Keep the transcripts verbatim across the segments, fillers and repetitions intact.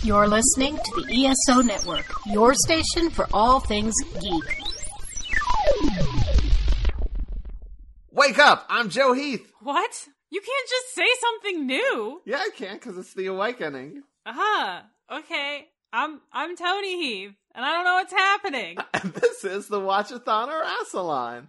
You're listening to the E S O Network, your station for all things geek. Wake up! I'm Joe Heath. What? You can't just say something new. Yeah, I can, because it's the awakening. Aha. Okay. I'm I'm Tony Heath, and I don't know what's happening. And this is the Watchathon or Asaline.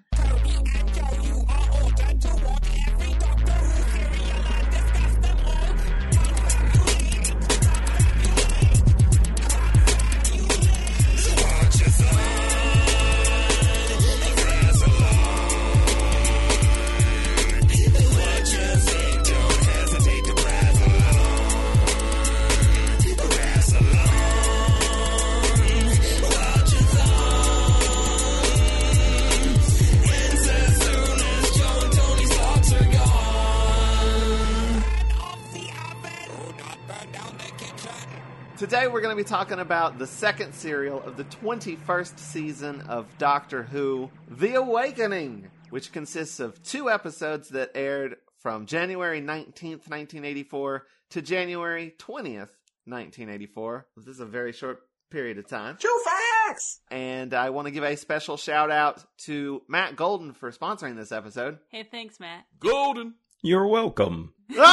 Today we're going to be talking about the second serial of the twenty-first season of Doctor Who, The Awakening, which consists of two episodes that aired from January nineteenth, nineteen eighty-four to January twentieth, nineteen eighty-four. This is a very short period of time. Two facts! And I want to give a special shout out to Matt Golden for sponsoring this episode. Hey, thanks, Matt. Golden! You're welcome.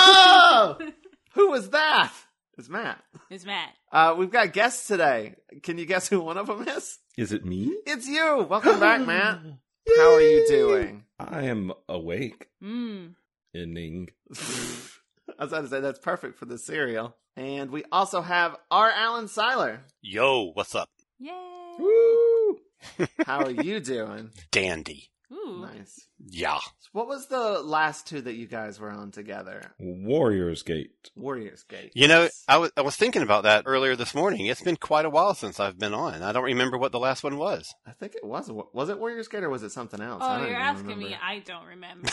Oh! Who was that? It's Matt. It's Matt. Uh, we've got guests today. Can you guess who one of them is? Is it me? It's you. Welcome back, Matt. How are you doing? I am awake. Mmm. Inning. I was about to say, that's perfect for this serial. And we also have R. Alan Seiler. Yo, what's up? Yay. Woo! How are you doing? Dandy. Ooh. Nice. Yeah. So what was the last two that you guys were on together? Warriors Gate. Warriors Gate. You know, I was I was thinking about that earlier this morning. It's been quite a while since I've been on. I don't remember what the last one was. I think it was. Was it Warriors Gate or was it something else? Oh, I don't you're even asking remember. me. I don't remember.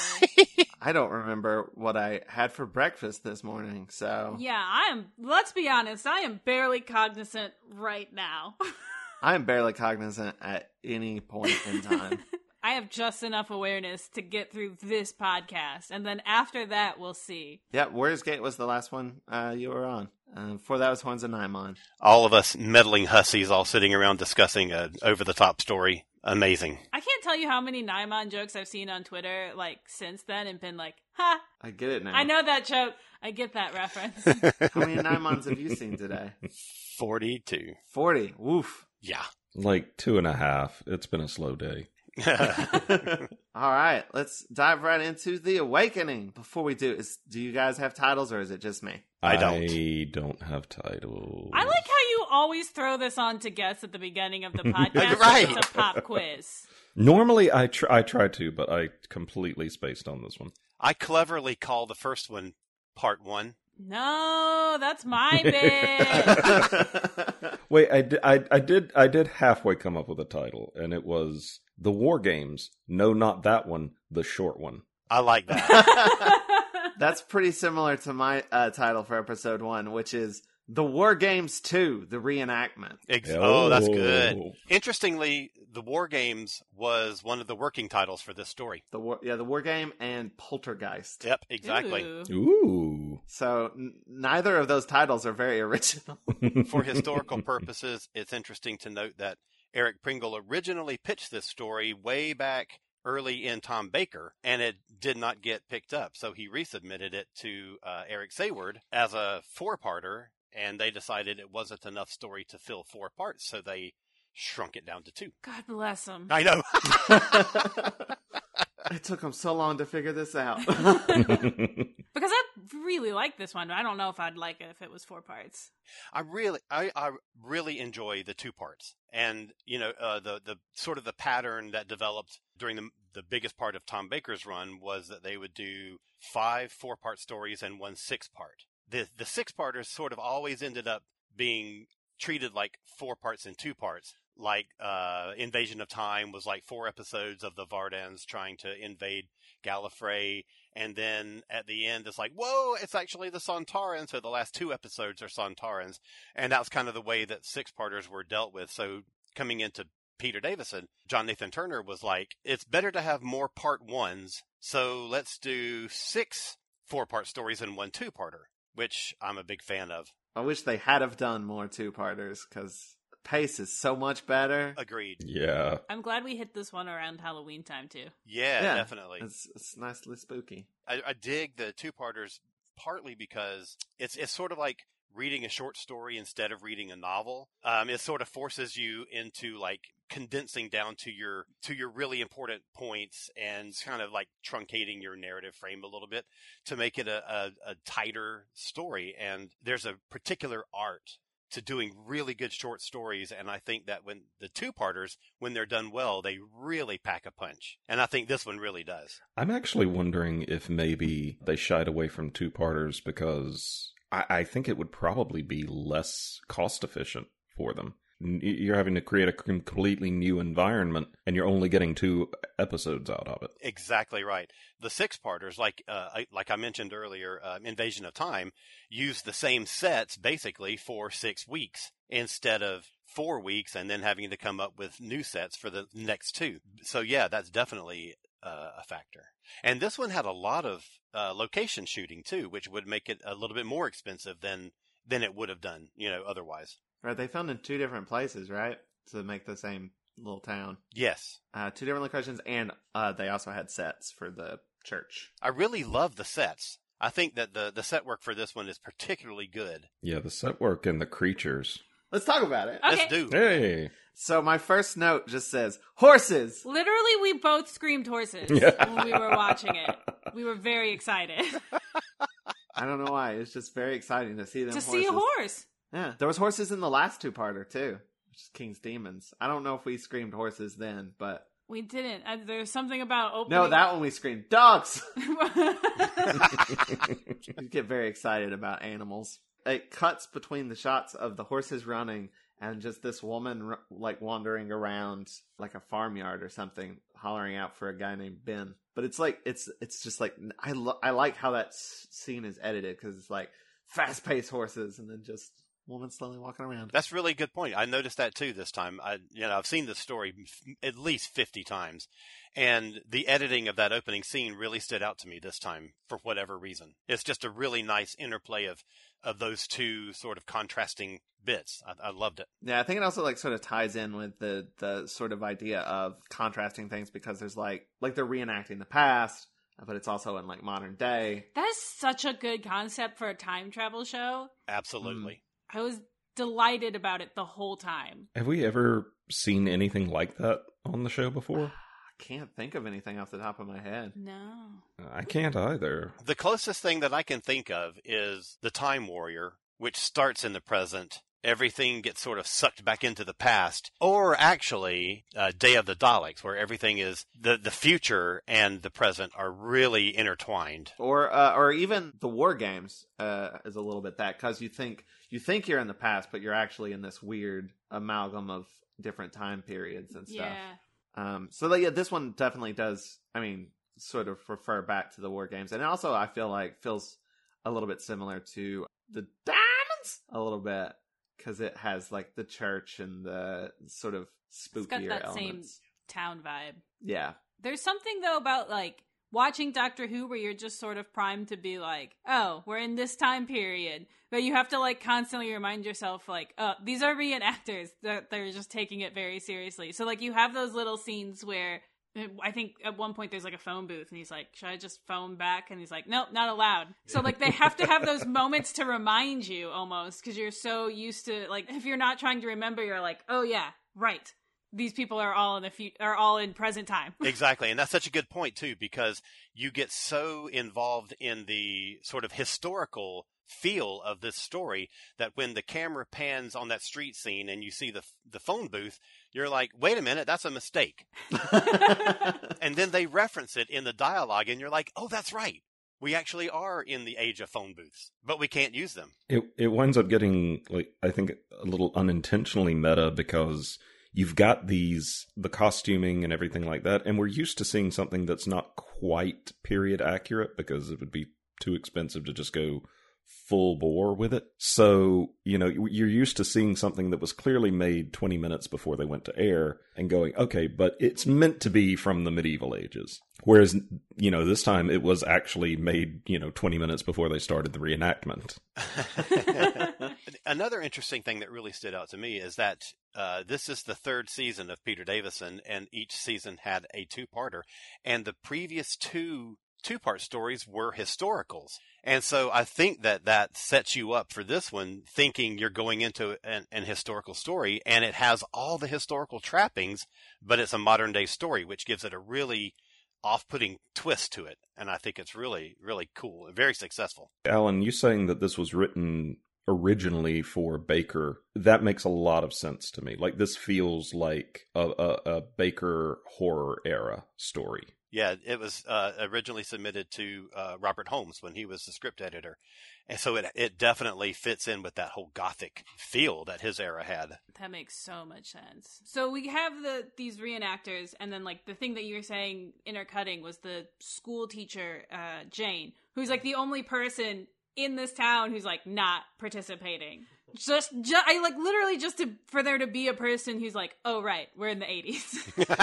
I don't remember what I had for breakfast this morning, so... Yeah, I am, let's be honest, I am barely cognizant right now. I am barely cognizant at any point in time. I have just enough awareness to get through this podcast, and then after that, we'll see. Yeah, Warriors Gate was the last one uh, you were on. Uh, before that was Horns of Nymon. All of us meddling hussies all sitting around discussing a over-the-top story. Amazing. I can't tell you how many Nymon jokes I've seen on Twitter, like, since then, and been like, ha! I get it now. I know that joke. I get that reference. How many Nymons have you seen today? forty-two. forty. Woof. Yeah. Like two and a half. It's been a slow day. All right, let's dive right into The Awakening. Before we do, is do you guys have titles or is it just me? I don't. I don't have titles. I like how you always throw this on to guests at the beginning of the podcast. Right. It's a pop quiz. Normally I, tr- I try to, but I completely spaced on this one. I cleverly call the first one part one. No, that's my bit. Wait, I, di- I, I did I did halfway come up with a title, and it was The War Games. No, not that one, the short one. I like that. That's pretty similar to my uh, title for episode one, which is The War Games two, the reenactment. Ex- oh, that's good. Oh. Interestingly, The War Games was one of the working titles for this story. The war, yeah, the War Game and Poltergeist. Yep, exactly. Ooh. Ooh. So n- neither of those titles are very original. For historical purposes, it's interesting to note that Eric Pringle originally pitched this story way back early in Tom Baker, and it did not get picked up. So he resubmitted it to uh, Eric Sayward as a four-parter, and they decided it wasn't enough story to fill four parts, so they shrunk it down to two. God bless him. I know. It took them so long to figure this out. Because I really like this one. I don't know if I'd like it if it was four parts. I really, I, I really enjoy the two parts, and you know, uh, the the sort of the pattern that developed during the the biggest part of Tom Baker's run was that they would do five four part stories and one six part. The the six parters sort of always ended up being treated like four parts and two parts. Like uh, Invasion of Time was like four episodes of the Vardans trying to invade Gallifrey, and then at the end it's like, whoa, it's actually the Sontarans, so the last two episodes are Sontarans, and that was kind of the way that six-parters were dealt with. So coming into Peter Davison, John Nathan Turner was like, it's better to have more part ones, so let's do six four-part stories and one two-parter, which I'm a big fan of. I wish they had have done more two-parters, because pace is so much better. Agreed. Yeah. I'm glad we hit this one around Halloween time, too. Yeah, Yeah. definitely. It's, it's nicely spooky. I, I dig the two-parters partly because it's it's sort of like reading a short story instead of reading a novel. Um, it sort of forces you into like condensing down to your to your really important points and kind of like truncating your narrative frame a little bit to make it a, a, a tighter story. And there's a particular art to doing really good short stories, and I think that when the two-parters, when they're done well, they really pack a punch. And I think this one really does. I'm actually wondering if maybe they shied away from two-parters because I, I think it would probably be less cost-efficient for them. You're having to create a completely new environment, and you're only getting two episodes out of it. Exactly right. The six-parters, like uh, I, like I mentioned earlier, uh, Invasion of Time, use the same sets basically for six weeks instead of four weeks and then having to come up with new sets for the next two. So yeah, that's definitely uh, a factor. And this one had a lot of uh, location shooting too, which would make it a little bit more expensive than than it would have done, you know, otherwise. Right, they filmed in two different places, right? To make the same little town. Yes. Uh, two different locations, and uh, they also had sets for the church. I really love the sets. I think that the, the set work for this one is particularly good. Yeah, the set work and the creatures. Let's talk about it. Okay. Let's do. Hey! So my first note just says, horses! Literally, we both screamed horses Yeah. when we were watching it. We were very excited I don't know why. It's just very exciting to see them to horses. see a horse. Yeah, there was horses in the last two-parter, too. Which is King's Demons. I don't know if we screamed horses then, but... We didn't. Uh, there's something about opening. No, that one we screamed, dogs! You get very excited about animals. It cuts between the shots of the horses running and just this woman like wandering around like a farmyard or something, hollering out for a guy named Ben. But it's like it's it's just like I lo- I like how that s- scene is edited because it's like fast paced horses and then just woman slowly walking around. That's a really good point. I noticed that too this time. I, you know, I've seen this story f- at least fifty times, and the editing of that opening scene really stood out to me this time for whatever reason. It's just a really nice interplay of, of those two sort of contrasting bits. I, I loved it. Yeah, I think it also like sort of ties in with the the sort of idea of contrasting things because there's like like they're reenacting the past, but it's also in like modern day. That's such a good concept for a time travel show. Absolutely. I was delighted about it the whole time. Have we ever seen anything like that on the show before? I can't think of anything off the top of my head. No. I can't either. The closest thing that I can think of is the Time Warrior, which starts in the present. Everything gets sort of sucked back into the past. Or actually, uh, Day of the Daleks, where everything is, the, the future and the present are really intertwined. Or uh, or even the War Games uh, is a little bit that because you think you think you're in the past, but you're actually in this weird amalgam of different time periods and stuff. Yeah. Um, so that, yeah, this one definitely does. I mean, sort of refer back to the War Games, and also I feel like feels a little bit similar to the Diamonds a little bit because it has like the church and the sort of spookier It's got that elements. same town vibe. Yeah. There's something though about like watching Doctor Who where you're just sort of primed to be like, oh, we're in this time period. But you have to like constantly remind yourself like, oh, these are reenactors. They're, they're just taking it very seriously. So like you have those little scenes where I think at one point there's like a phone booth and he's like, should I just phone back? And he's like, nope, not allowed. So like they have to have those moments to remind you almost because you're so used to like, if you're not trying to remember, you're like, oh yeah, right. These people are all in the fu- are all in present time. Exactly. And that's such a good point too, because you get so involved in the sort of historical feel of this story that when the camera pans on that street scene and you see the the phone booth, you're like, wait a minute, that's a mistake. And then they reference it in the dialogue and you're like, oh, that's right. We actually are in the age of phone booths, but we can't use them. It it winds up getting, like, I think a little unintentionally meta because you've got these, the costuming and everything like that, and we're used to seeing something that's not quite period accurate because it would be too expensive to just go full bore with it. So, you know, you're used to seeing something that was clearly made twenty minutes before they went to air and going, okay, but it's meant to be from the medieval ages. Whereas, you know, this time it was actually made, you know, twenty minutes before they started the reenactment. Another interesting thing that really stood out to me is that uh, this is the third season of Peter Davison, and each season had a two-parter. And the previous two two-part stories were historicals. And so I think that that sets you up for this one, thinking you're going into an, an historical story, and it has all the historical trappings, but it's a modern-day story, which gives it a really off-putting twist to it. And I think it's really, really cool and very successful. Alan, you saying that this was written originally for Baker, that makes a lot of sense to me. Like, this feels like a, a, a Baker horror era story. Yeah, it was uh, originally submitted to uh, Robert Holmes when he was the script editor. And so it it definitely fits in with that whole gothic feel that his era had. That makes so much sense. So we have the these reenactors, and then like the thing that you were saying intercutting was the school teacher, uh, Jane, who's like the only person in this town who's like not participating. Just, just I like literally just to for there to be a person who's like, oh right, we're in the eighties.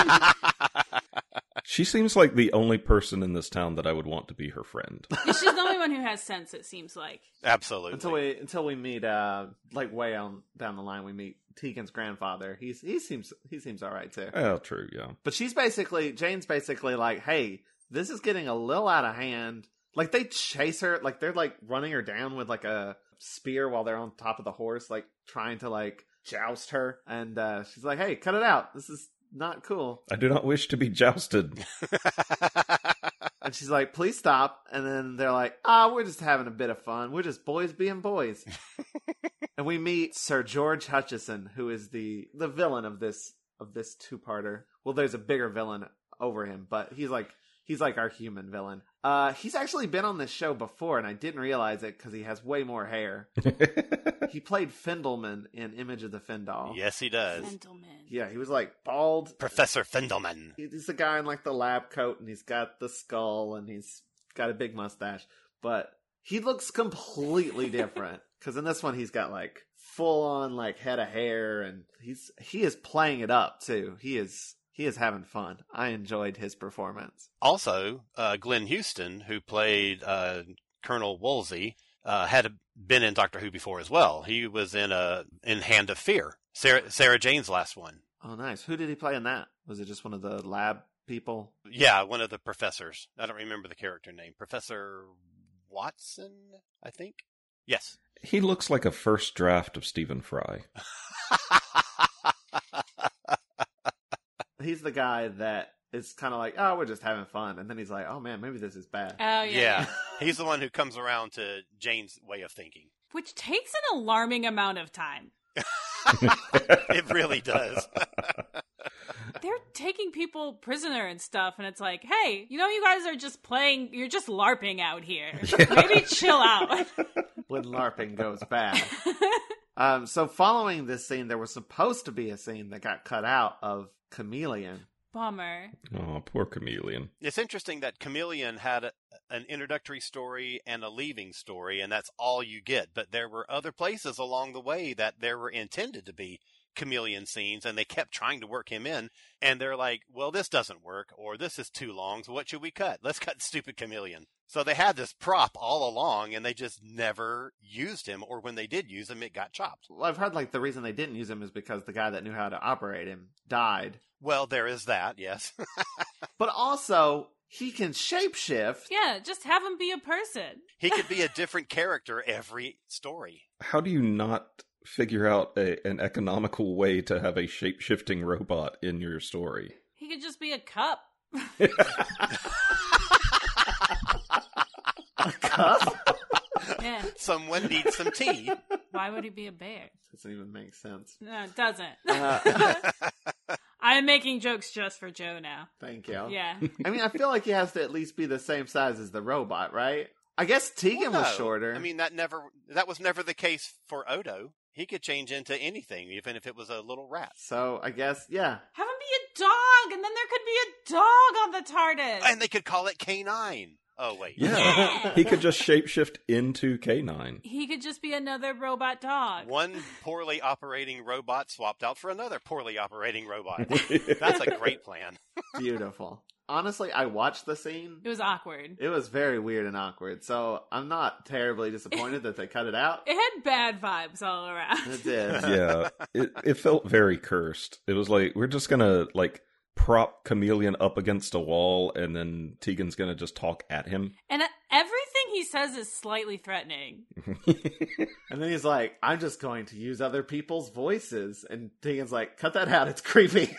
She seems like the only person in this town that I would want to be her friend. She's the only one who has sense, it seems like. Absolutely. Until we until we meet uh like way on down the line we meet Tegan's grandfather. He's he seems he seems all right too. Oh, true, yeah. But she's basically Jane's basically like, "Hey, this is getting a little out of hand." Like they chase her, like they're like running her down with like a spear while they're on top of the horse, like trying to like joust her, and uh she's like, "Hey, cut it out. This is not cool. I do not wish to be jousted." And she's like, "Please stop." And then they're like, "Ah, we're just having a bit of fun. We're just boys being boys." And we meet Sir George Hutchison, who is the the villain of this of this two-parter. Well, there's a bigger villain over him, but he's like he's like our human villain. Uh, he's actually been on this show before, and I didn't realize it because he has way more hair. He played Fendelman in Image of the Fendal. Yes, he does. Gentleman. Yeah, he was like bald. Professor Fendelman. He's the guy in like the lab coat, and he's got the skull, and he's got a big mustache. But he looks completely different because in this one he's got like full on like head of hair, and he's he is playing it up too. He is he is having fun. I enjoyed his performance. Also, uh, Glenn Houston, who played uh, Colonel Wolsey, uh, had been in Doctor Who before as well. He was in a in Hand of Fear, Sarah, Sarah Jane's last one. Oh, nice. Who did he play in that? Was it just one of the lab people? Yeah, one of the professors. I don't remember the character name. Professor Watson, I think. Yes. He looks like a first draft of Stephen Fry. He's the guy that is kind of like, oh, we're just having fun. And then he's like, oh, man, maybe this is bad. Oh, yeah. Yeah. He's the one who comes around to Jane's way of thinking. Which takes an alarming amount of time. It really does. They're taking people prisoner and stuff, and it's like, hey, you know, you guys are just playing, you're just LARPing out here. Maybe chill out. When LARPing goes bad. Um, so following this scene, there was supposed to be a scene that got cut out of Chameleon. Bummer. Oh, poor Chameleon. It's interesting that Chameleon had a, an introductory story and a leaving story, and that's all you get. But there were other places along the way that there were intended to be Chameleon scenes, and they kept trying to work him in. And they're like, well, this doesn't work, or this is too long, so what should we cut? Let's cut stupid Chameleon. So they had this prop all along, and they just never used him, or when they did use him, it got chopped. Well, I've heard like the reason they didn't use him is because the guy that knew how to operate him died. Well, there is that, yes. But also, he can shapeshift. Yeah, just have him be a person. He could be a different character every story. How do you not figure out a, an economical way to have a shape-shifting robot in your story? He could just be a cup. A cup? Yeah. Someone needs some tea. Why would he be a bear? Doesn't even make sense. No, it doesn't. Uh, I'm making jokes just for Joe now. Thank you. Yeah. I mean, I feel like he has to at least be the same size as the robot, right? I guess Tegan Well, was no. shorter. I mean, that never that was never the case for Odo. He could change into anything, even if it was a little rat. So I guess, yeah. Have him be a dog, and then there could be a dog on the TARDIS. And they could call it K nine. Oh, wait. Yeah, he could just shapeshift into K nine. He could just be another robot dog. One poorly operating robot swapped out for another poorly operating robot. That's a great plan. Beautiful. Honestly, I watched the scene. It was awkward. It was very weird and awkward, so I'm not terribly disappointed that they cut it out. It had bad vibes all around. It did. Yeah, it, it felt very cursed. It was like, we're just gonna, like, prop Chameleon up against a wall, and then Tegan's gonna just talk at him. And everything he says is slightly threatening. And then he's like, I'm just going to use other people's voices. And Tegan's like, cut that out, it's creepy.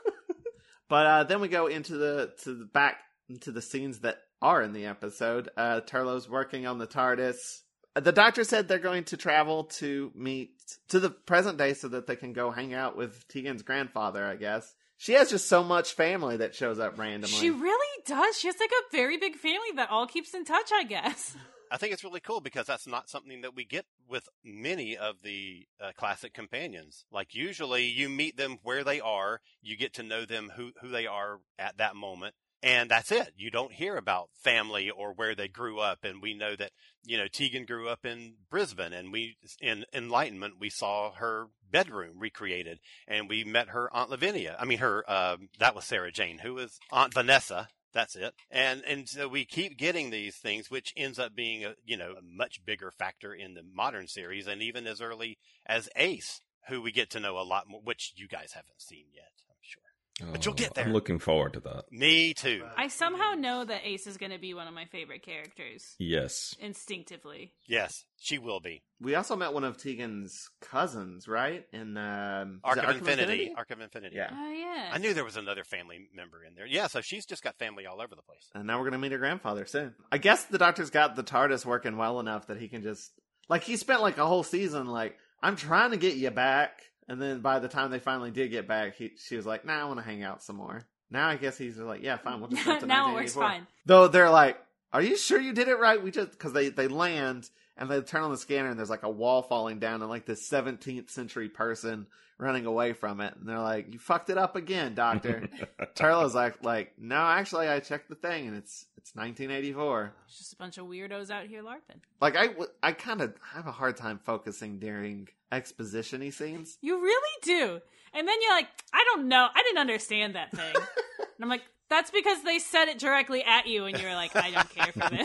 But uh, then we go into the to the back into the scenes that are in the episode. Uh, Turlough's working on the TARDIS. The Doctor said they're going to travel to meet to the present day so that they can go hang out with Tegan's grandfather, I guess. She has just so much family that shows up randomly. She really does. She has like a very big family that all keeps in touch, I guess. I think it's really cool because that's not something that we get with many of the uh, classic companions. Like usually you meet them where they are, you get to know them who, who they are at that moment, and that's it. You don't hear about family or where they grew up, and we know that, you know, Tegan grew up in Brisbane, and we, in Enlightenment, we saw her bedroom recreated, and we met her Aunt Lavinia. I mean, her, uh, that was Sarah Jane, who was Aunt Vanessa. That's it. And and so we keep getting these things, which ends up being a, you know, a much bigger factor in the modern series, and even as early as Ace, who we get to know a lot more, which you guys haven't seen yet, I'm sure. But you'll get there. I'm looking forward to that. Me too. I somehow know that Ace is going to be one of my favorite characters. Yes. Instinctively. Yes, she will be. We also met one of Tegan's cousins, right? In um, Arc of, Arc Infinity. of Infinity. Arc of Infinity. Yeah. Oh, yeah. I knew there was another family member in there. Yeah, so she's just got family all over the place. And now we're going to meet her grandfather soon. I guess the Doctor's got the TARDIS working well enough that he can just... Like, he spent like a whole season like, I'm trying to get you back. And then by the time they finally did get back, he, she was like, nah, I want to hang out some more. Now I guess he's like, yeah, fine, we'll just go to Now it works fine. Though they're like, are you sure you did it right? We just, because they, they land and they turn on the scanner and there's like a wall falling down and like this seventeenth century person running away from it. And they're like, you fucked it up again, Doctor. Turlough's like, like, no, actually I checked the thing and it's it's nineteen eighty-four. It's just a bunch of weirdos out here LARPing. Like, I, I kind of have a hard time focusing during exposition-y scenes. You really do. And then you're like, I don't know. I didn't understand that thing. And I'm like, that's because they said it directly at you and you're like, I don't care for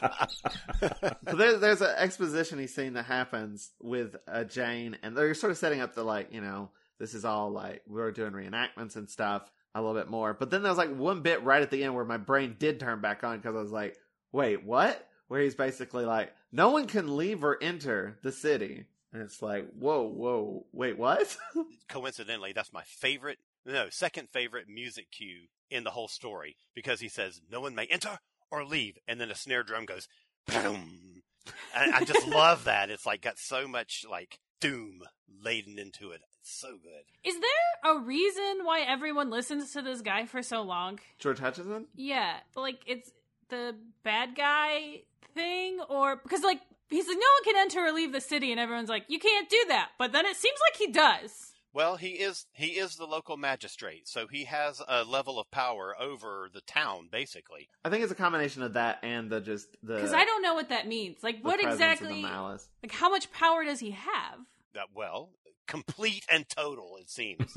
this. So there, there's an exposition-y scene that happens with uh, Jane, and they're sort of setting up the, like, you know, this is all, like, we're doing reenactments and stuff a little bit more. But then there was, like, one bit right at the end where my brain did turn back on because I was like, wait, what? Where he's basically like, no one can leave or enter the city. And it's like, whoa, whoa, wait, what? Coincidentally, that's my favorite, no, second favorite music cue in the whole story, because he says, no one may enter or leave, and then a snare drum goes, boom. And I just love that. It's like got so much like doom laden into it. It's so good. Is there a reason why everyone listens to this guy for so long? George Hutchison? Yeah, like it's the bad guy thing, or because like he's like, no one can enter or leave the city, and everyone's like, you can't do that. But then it seems like he does. Well, he is he is the local magistrate, so he has a level of power over the town, basically. I think it's a combination of that and the just the Because I don't know what that means. Like, what exactly? Malice. Like, how much power does he have? That well, complete and total, it seems.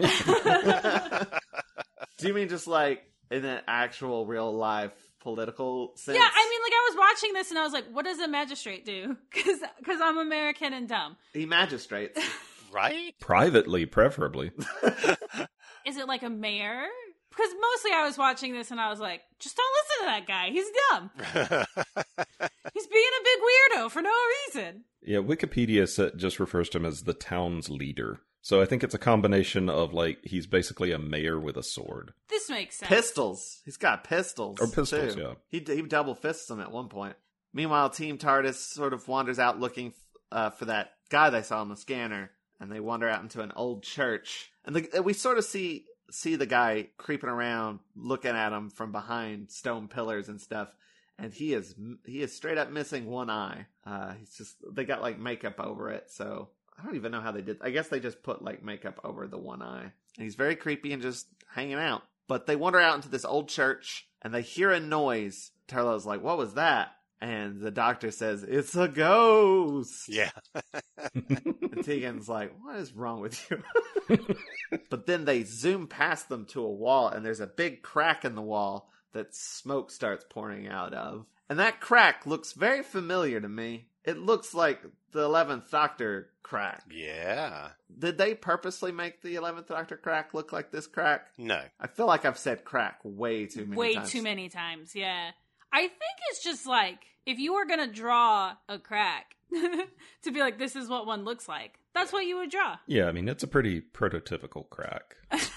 Do you mean just like in an actual real life political sense? Yeah, I mean, like I was watching this and I was like, what does a magistrate do? Because because I'm American and dumb. He magistrates. Right? Privately, preferably. Is it like a mayor? Because mostly I was watching this and I was like, just don't listen to that guy. He's dumb. He's being a big weirdo for no reason. Yeah, Wikipedia sa- just refers to him as the town's leader. So I think it's a combination of, like, he's basically a mayor with a sword. This makes sense. Pistols. He's got pistols. Or pistols, too. yeah. He, he double fists them at one point. Meanwhile, Team TARDIS sort of wanders out looking uh, for that guy they saw on the scanner. And they wander out into an old church. And the, we sort of see see the guy creeping around, looking at him from behind stone pillars and stuff. And he is he is straight up missing one eye. Uh, he's just they got like makeup over it. So I don't even know how they did. I guess they just put like makeup over the one eye. And he's very creepy and just hanging out. But they wander out into this old church and they hear a noise Turlough's like, what was that? And the doctor says, it's a ghost. Yeah. And Tegan's like, what is wrong with you? But then they zoom past them to a wall, and there's a big crack in the wall that smoke starts pouring out of. And that crack looks very familiar to me. It looks like the eleventh Doctor crack. Yeah. Did they purposely make the eleventh Doctor crack look like this crack? No. I feel like I've said crack way too many Way times. too many times, yeah. I think it's just like, if you were going to draw a crack to be like, this is what one looks like, that's what you would draw. Yeah, I mean, it's a pretty prototypical crack.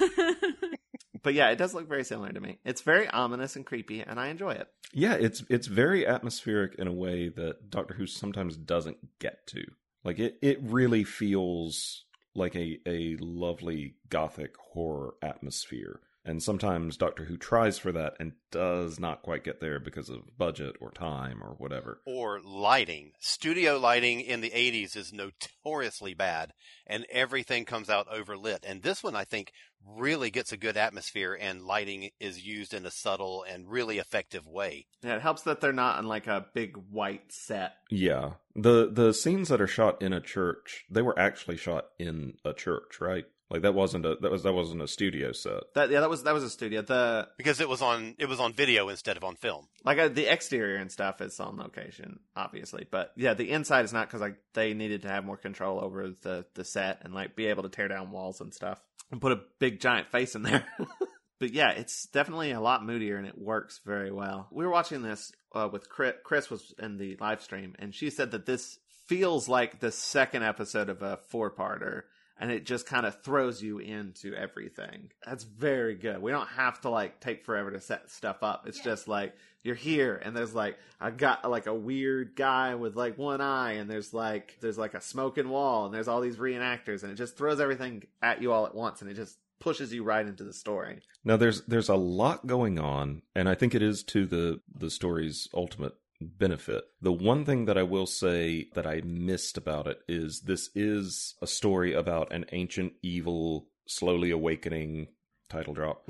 But yeah, it does look very similar to me. It's very ominous and creepy, and I enjoy it. Yeah, it's it's very atmospheric in a way that Doctor Who sometimes doesn't get to. Like, it, it really feels like a, a lovely gothic horror atmosphere. And sometimes Doctor Who tries for that and does not quite get there because of budget or time or whatever. Or lighting. Studio lighting in the eighties is notoriously bad, and everything comes out overlit. And this one, I think, really gets a good atmosphere, and lighting is used in a subtle and really effective way. Yeah, it helps that they're not on like a big white set. Yeah. The the scenes that are shot in a church, they were actually shot in a church, right? Like that wasn't a that was that wasn't a studio set. That yeah, that was that was a studio. The Because it was on it was on video instead of on film. like uh, the exterior and stuff is on location, obviously, but yeah, the inside is not, because like they needed to have more control over the the set and like be able to tear down walls and stuff and put a big giant face in there. But yeah, it's definitely a lot moodier, and it works very well. We were watching this uh, with Chris. Chris was in the live stream, and she said that this feels like the second episode of a four-parter. And it just kind of throws you into everything. That's very good. We don't have to like take forever to set stuff up. It's yeah. just like you're here, and there's like I got like a weird guy with like one eye, and there's like there's like a smoking wall, and there's all these reenactors, and it just throws everything at you all at once, and it just pushes you right into the story. Now there's there's a lot going on, and I think it is to the the story's ultimate benefit. The one thing that I will say that I missed about it is this is a story about an ancient evil slowly awakening, title drop.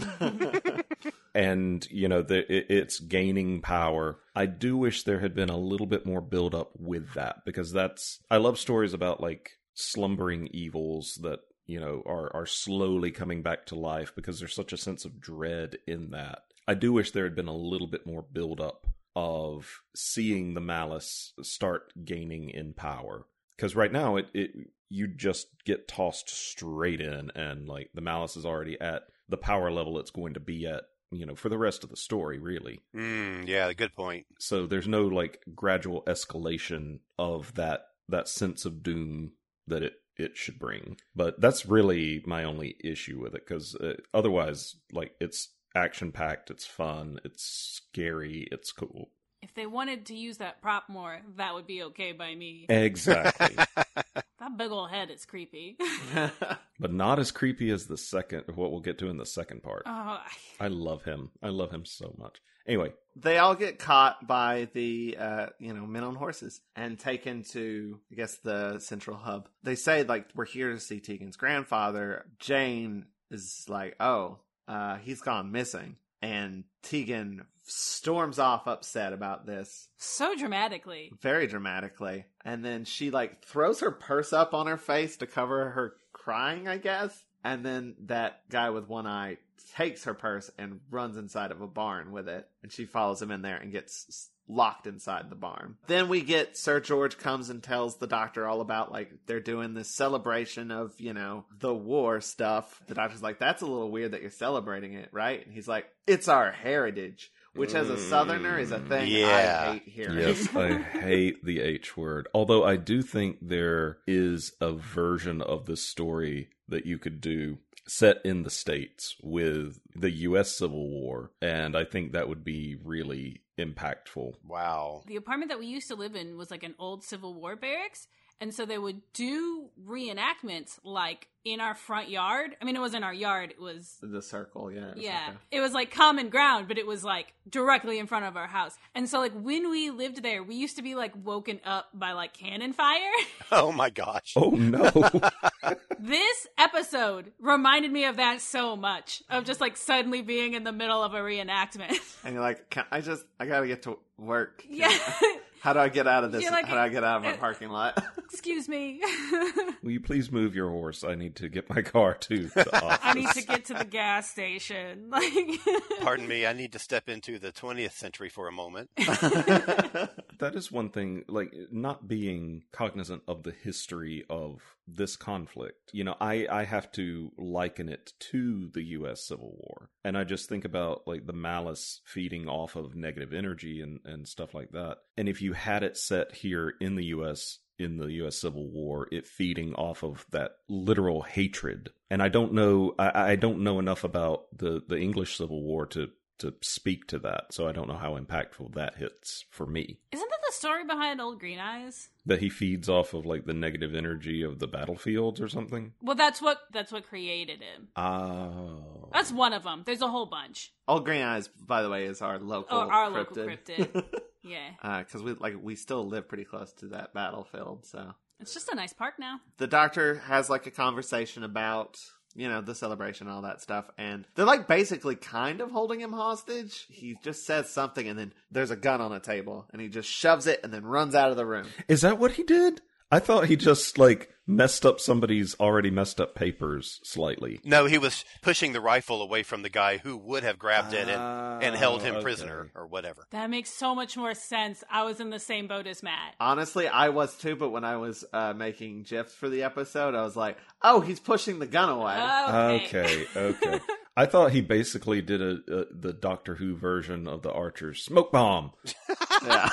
And, you know, the, it, it's gaining power. I do wish there had been a little bit more build up with that, because that's, I love stories about like slumbering evils that, you know, are, are slowly coming back to life, because there's such a sense of dread in that. I do wish there had been a little bit more build up of seeing the malice start gaining in power, because right now it, it you just get tossed straight in, and like the malice is already at the power level it's going to be at, you know, for the rest of the story, really. Mm, yeah, good point. So there's no like gradual escalation of that that sense of doom that it it should bring. But that's really my only issue with it, because uh, otherwise, like, it's action packed, it's fun, it's scary, it's cool. If they wanted to use that prop more, that would be okay by me. Exactly. That big old head is creepy. But not as creepy as the second, what we'll get to in the second part. Oh, I love him. I love him so much. Anyway. They all get caught by the, uh, you know, men on horses and taken to, I guess, the central hub. They say, like, we're here to see Tegan's grandfather. Jane is like, oh, uh, he's gone missing. And Tegan storms off upset about this. So dramatically. Very dramatically. And then she, like, throws her purse up on her face to cover her crying, I guess. And then that guy with one eye takes her purse and runs inside of a barn with it. And she follows him in there and gets locked inside the barn. Then we get Sir George comes and tells the doctor all about, like, they're doing this celebration of, you know, the war stuff. The doctor's like, that's a little weird that you're celebrating it, right? And he's like, it's our heritage, which as a southerner is a thing yeah. I hate hearing. Yes, I hate the H word. Although I do think there is a version of this story that you could do set in the States with the U S Civil War, and I think that would be really impactful. Wow. The apartment that we used to live in was like an old Civil War barracks, And so they would do reenactments like in our front yard. I mean, it wasn't our yard. It was The circle, yeah. it's yeah, like it was like common ground, but it was like directly in front of our house. And so like when we lived there, we used to be like woken up by like cannon fire. Oh my gosh. Oh no. This episode reminded me of that so much, of just like suddenly being in the middle of a reenactment. a- and you're like, Can I just, I gotta get to work. Can Yeah. I- how do I get out of this? You're like, how do I get out of my uh, parking lot? Excuse me. Will you please move your horse? I need to get my car to the office. I need to get to the gas station. Like Pardon me, I need to step into the twentieth century for a moment. That is one thing, like, not being cognizant of the history of this conflict. You know, I, I have to liken it to the U S Civil War. And I just think about, like, the malice feeding off of negative energy and, and stuff like that. And if you had it set here in the U S, in the U S Civil War, it feeding off of that literal hatred. And I don't know, I, I don't know enough about the, the English Civil War to to speak to that, so I don't know how impactful that hits for me. Isn't that the story behind Old Green Eyes? That he feeds off of like the negative energy of the battlefields or something? Well, that's what that's what created him. Oh. That's one of them. There's a whole bunch. Old Green Eyes, by the way, is our local Oh, our cryptid. local cryptid. Yeah. Because we like we still live pretty close to that battlefield, so It's just a nice park now. the doctor has like a conversation about, you know, the celebration and all that stuff, and they're like basically kind of holding him hostage. He just says something, and then there's a gun on a table, and he just shoves it and then runs out of the room. Is that what he did? I thought he just like messed up somebody's already messed up papers slightly. No, he was pushing the rifle away from the guy who would have grabbed it and, and held him okay. prisoner or whatever. That makes so much more sense. I was in the same boat as Matt. Honestly, I was too, but when I was uh, making GIFs for the episode, I was like, oh, he's pushing the gun away. Okay. Okay, okay. I thought he basically did a, a the Doctor Who version of the Archer's smoke bomb. Yeah.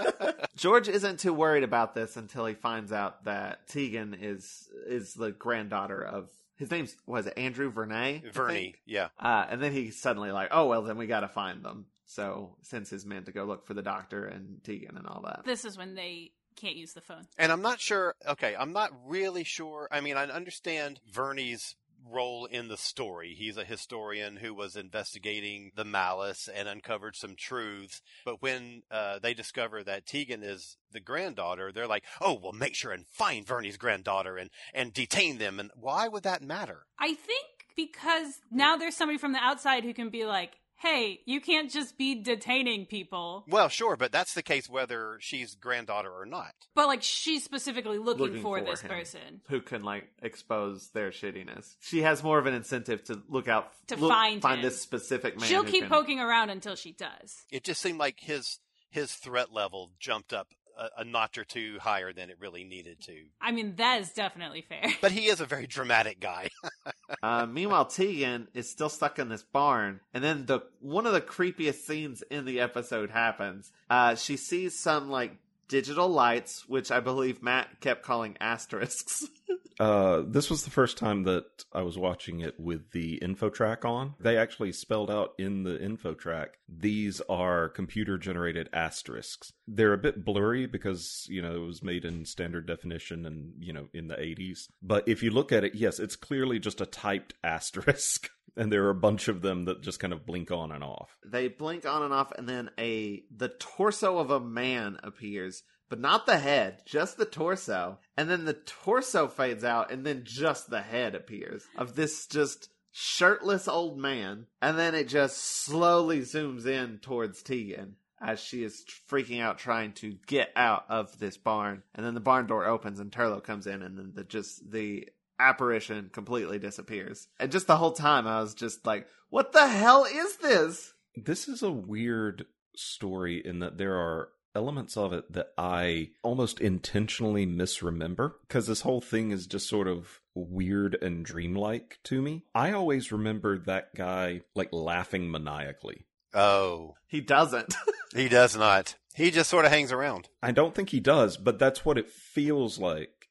George isn't too worried about this until he finds out that Tegan is is the granddaughter of, his name's, was it Andrew Vernay? I Verney, think? yeah. Uh, and then he's suddenly like, oh, well, then we got to find them. So sends his men to go look for the doctor and Tegan and all that. This is when they can't use the phone. And I'm not sure, okay, I'm not really sure. I mean, I understand Verney's role in the story. He's a historian who was investigating the malice and uncovered some truths. But when uh, they discover that Tegan is the granddaughter, they're like, oh, well, make sure and find Verney's granddaughter and, and detain them. And why would that matter? I think because now there's somebody from the outside who can be like, hey, you can't just be detaining people. Well, sure, but that's the case whether she's granddaughter or not. But like she's specifically looking, Looking for, for this him. person. Who can like expose their shittiness. She has more of an incentive to look out, To look, find find him. this specific man. She'll who keep can- poking around until she does. It just seemed like his his threat level jumped up a, a notch or two higher than it really needed to. I mean, that is definitely fair. But he is a very dramatic guy. Uh, meanwhile, Tegan is still stuck in this barn, and then the one of the creepiest scenes in the episode happens. Uh, she sees some like digital lights, which I believe Matt kept calling asterisks. Uh, this was the first time that I was watching it with the info track on. They actually spelled out in the info track, these are computer generated asterisks. They're a bit blurry because, you know, it was made in standard definition and, you know, in the eighties. But if you look at it, yes, it's clearly just a typed asterisk. And there are a bunch of them that just kind of blink on and off. They blink on and off, and then a the torso of a man appears, but not the head, just the torso. And then the torso fades out, and then just the head appears of this just shirtless old man. And then it just slowly zooms in towards Tegan as she is freaking out trying to get out of this barn. And then the barn door opens and Turlough comes in, and then the just the apparition completely disappears. And just the whole time I was just like, what the hell is this? This is a weird story in that there are elements of it that I almost intentionally misremember, because this whole thing is just sort of weird and dreamlike to me. I always remember that guy like laughing maniacally. Oh, He doesn't. he does not. He just sort of hangs around. I don't think he does, but that's what it feels like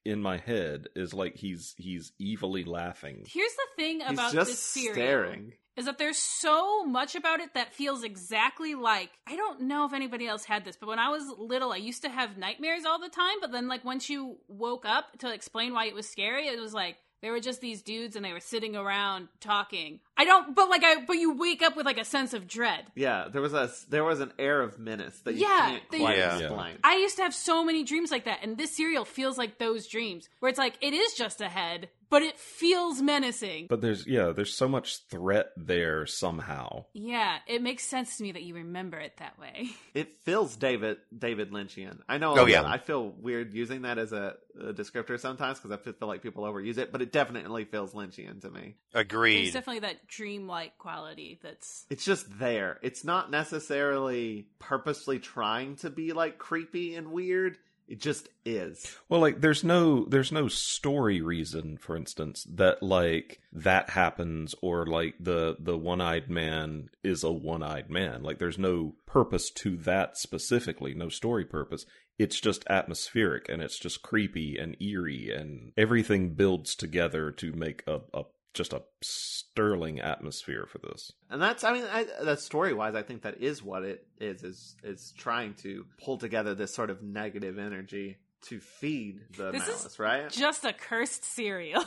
in my head is like he's he's evilly laughing. Here's the thing He's about just this serial. staring. Is that there's so much about it that feels exactly like, I don't know if anybody else had this, but when I was little, I used to have nightmares all the time, but then like once you woke up to explain why it was scary, it was like, they were just these dudes and they were sitting around talking. I don't, but like I, but you wake up with like a sense of dread. Yeah, there was a there was an air of menace that you Yeah, can't they- quite Yeah. explain. I used to have so many dreams like that, and this serial feels like those dreams, where it's like, it is just a head, but it feels menacing. But there's yeah, there's so much threat there somehow. Yeah, it makes sense to me that you remember it that way. It feels David David Lynchian. I know. Oh, yeah. I feel weird using that as a, a descriptor sometimes because I feel like people overuse it, but it definitely feels Lynchian to me. There's Agreed. definitely that dreamlike quality that's... It's just there. It's not necessarily purposely trying to be like creepy and weird. It just is. Well, like there's no there's no story reason, for instance, that like that happens or like the the one-eyed man is a one-eyed man. Like there's no purpose to that specifically, no story purpose. It's just atmospheric and it's just creepy and eerie and everything builds together to make a, a just a sterling atmosphere for this. And that's, I mean, I, that story-wise, I think that is what it is, is, is trying to pull together this sort of negative energy to feed the This malice, is right? just a cursed serial.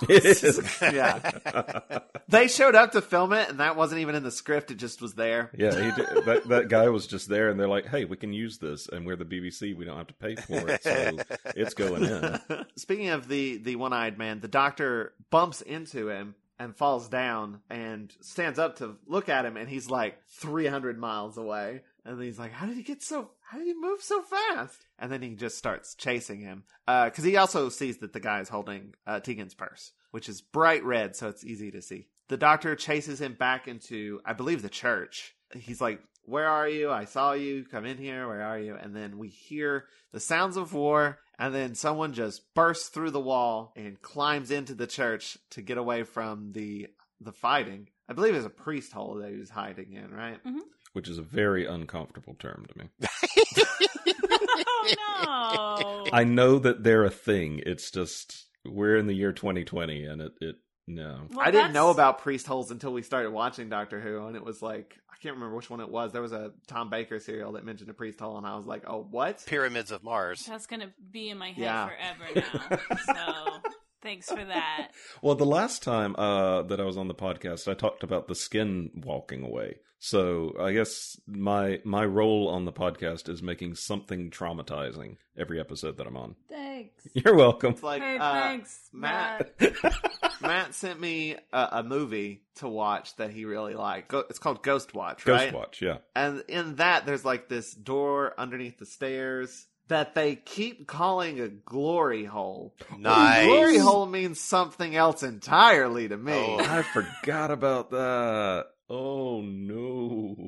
Yeah. They showed up to film it, and that wasn't even in the script. It just was there. Yeah, he did, that that guy was just there, and they're like, "Hey, we can use this, and we're the B B C. We don't have to pay for it, so it's going in." Speaking of the, the one-eyed man, the doctor bumps into him and falls down and stands up to look at him, and he's like three hundred miles away. And he's like, how did he get so, how did he move so fast? And then he just starts chasing him. Uh, cause he also sees that the guy is holding, uh, Tegan's purse, which is bright red, so it's easy to see. The doctor chases him back into, I believe, the church. He's like, where are you? I saw you. Come in here. Where are you? And then we hear the sounds of war. And then someone just bursts through the wall and climbs into the church to get away from the the fighting. I believe it's a priest hole that he was hiding in, right? Mm-hmm. Which is a very uncomfortable term to me. Oh, no. I know that they're a thing. It's just we're in the year twenty twenty, and it it no. Well, I didn't that's- know about priest holes until we started watching Doctor Who, and it was like, I can't remember which one it was. There was a Tom Baker serial that mentioned a priest hole, and I was like, oh, what? Pyramids of Mars. That's going to be in my head Yeah. forever now. So, thanks for that. Well, the last time uh, that I was on the podcast, I talked about the skin walking away. So I guess my my role on the podcast is making something traumatizing every episode that I'm on. Thanks. You're welcome. It's like, Hey, uh, thanks, Matt. Matt sent me a, a movie to watch that he really liked. Go, it's called Ghost Watch, right? Ghost Watch, yeah. And in that, there's like this door underneath the stairs that they keep calling a glory hole. Nice. Glory hole means something else entirely to me. Oh. I forgot about that. Oh no.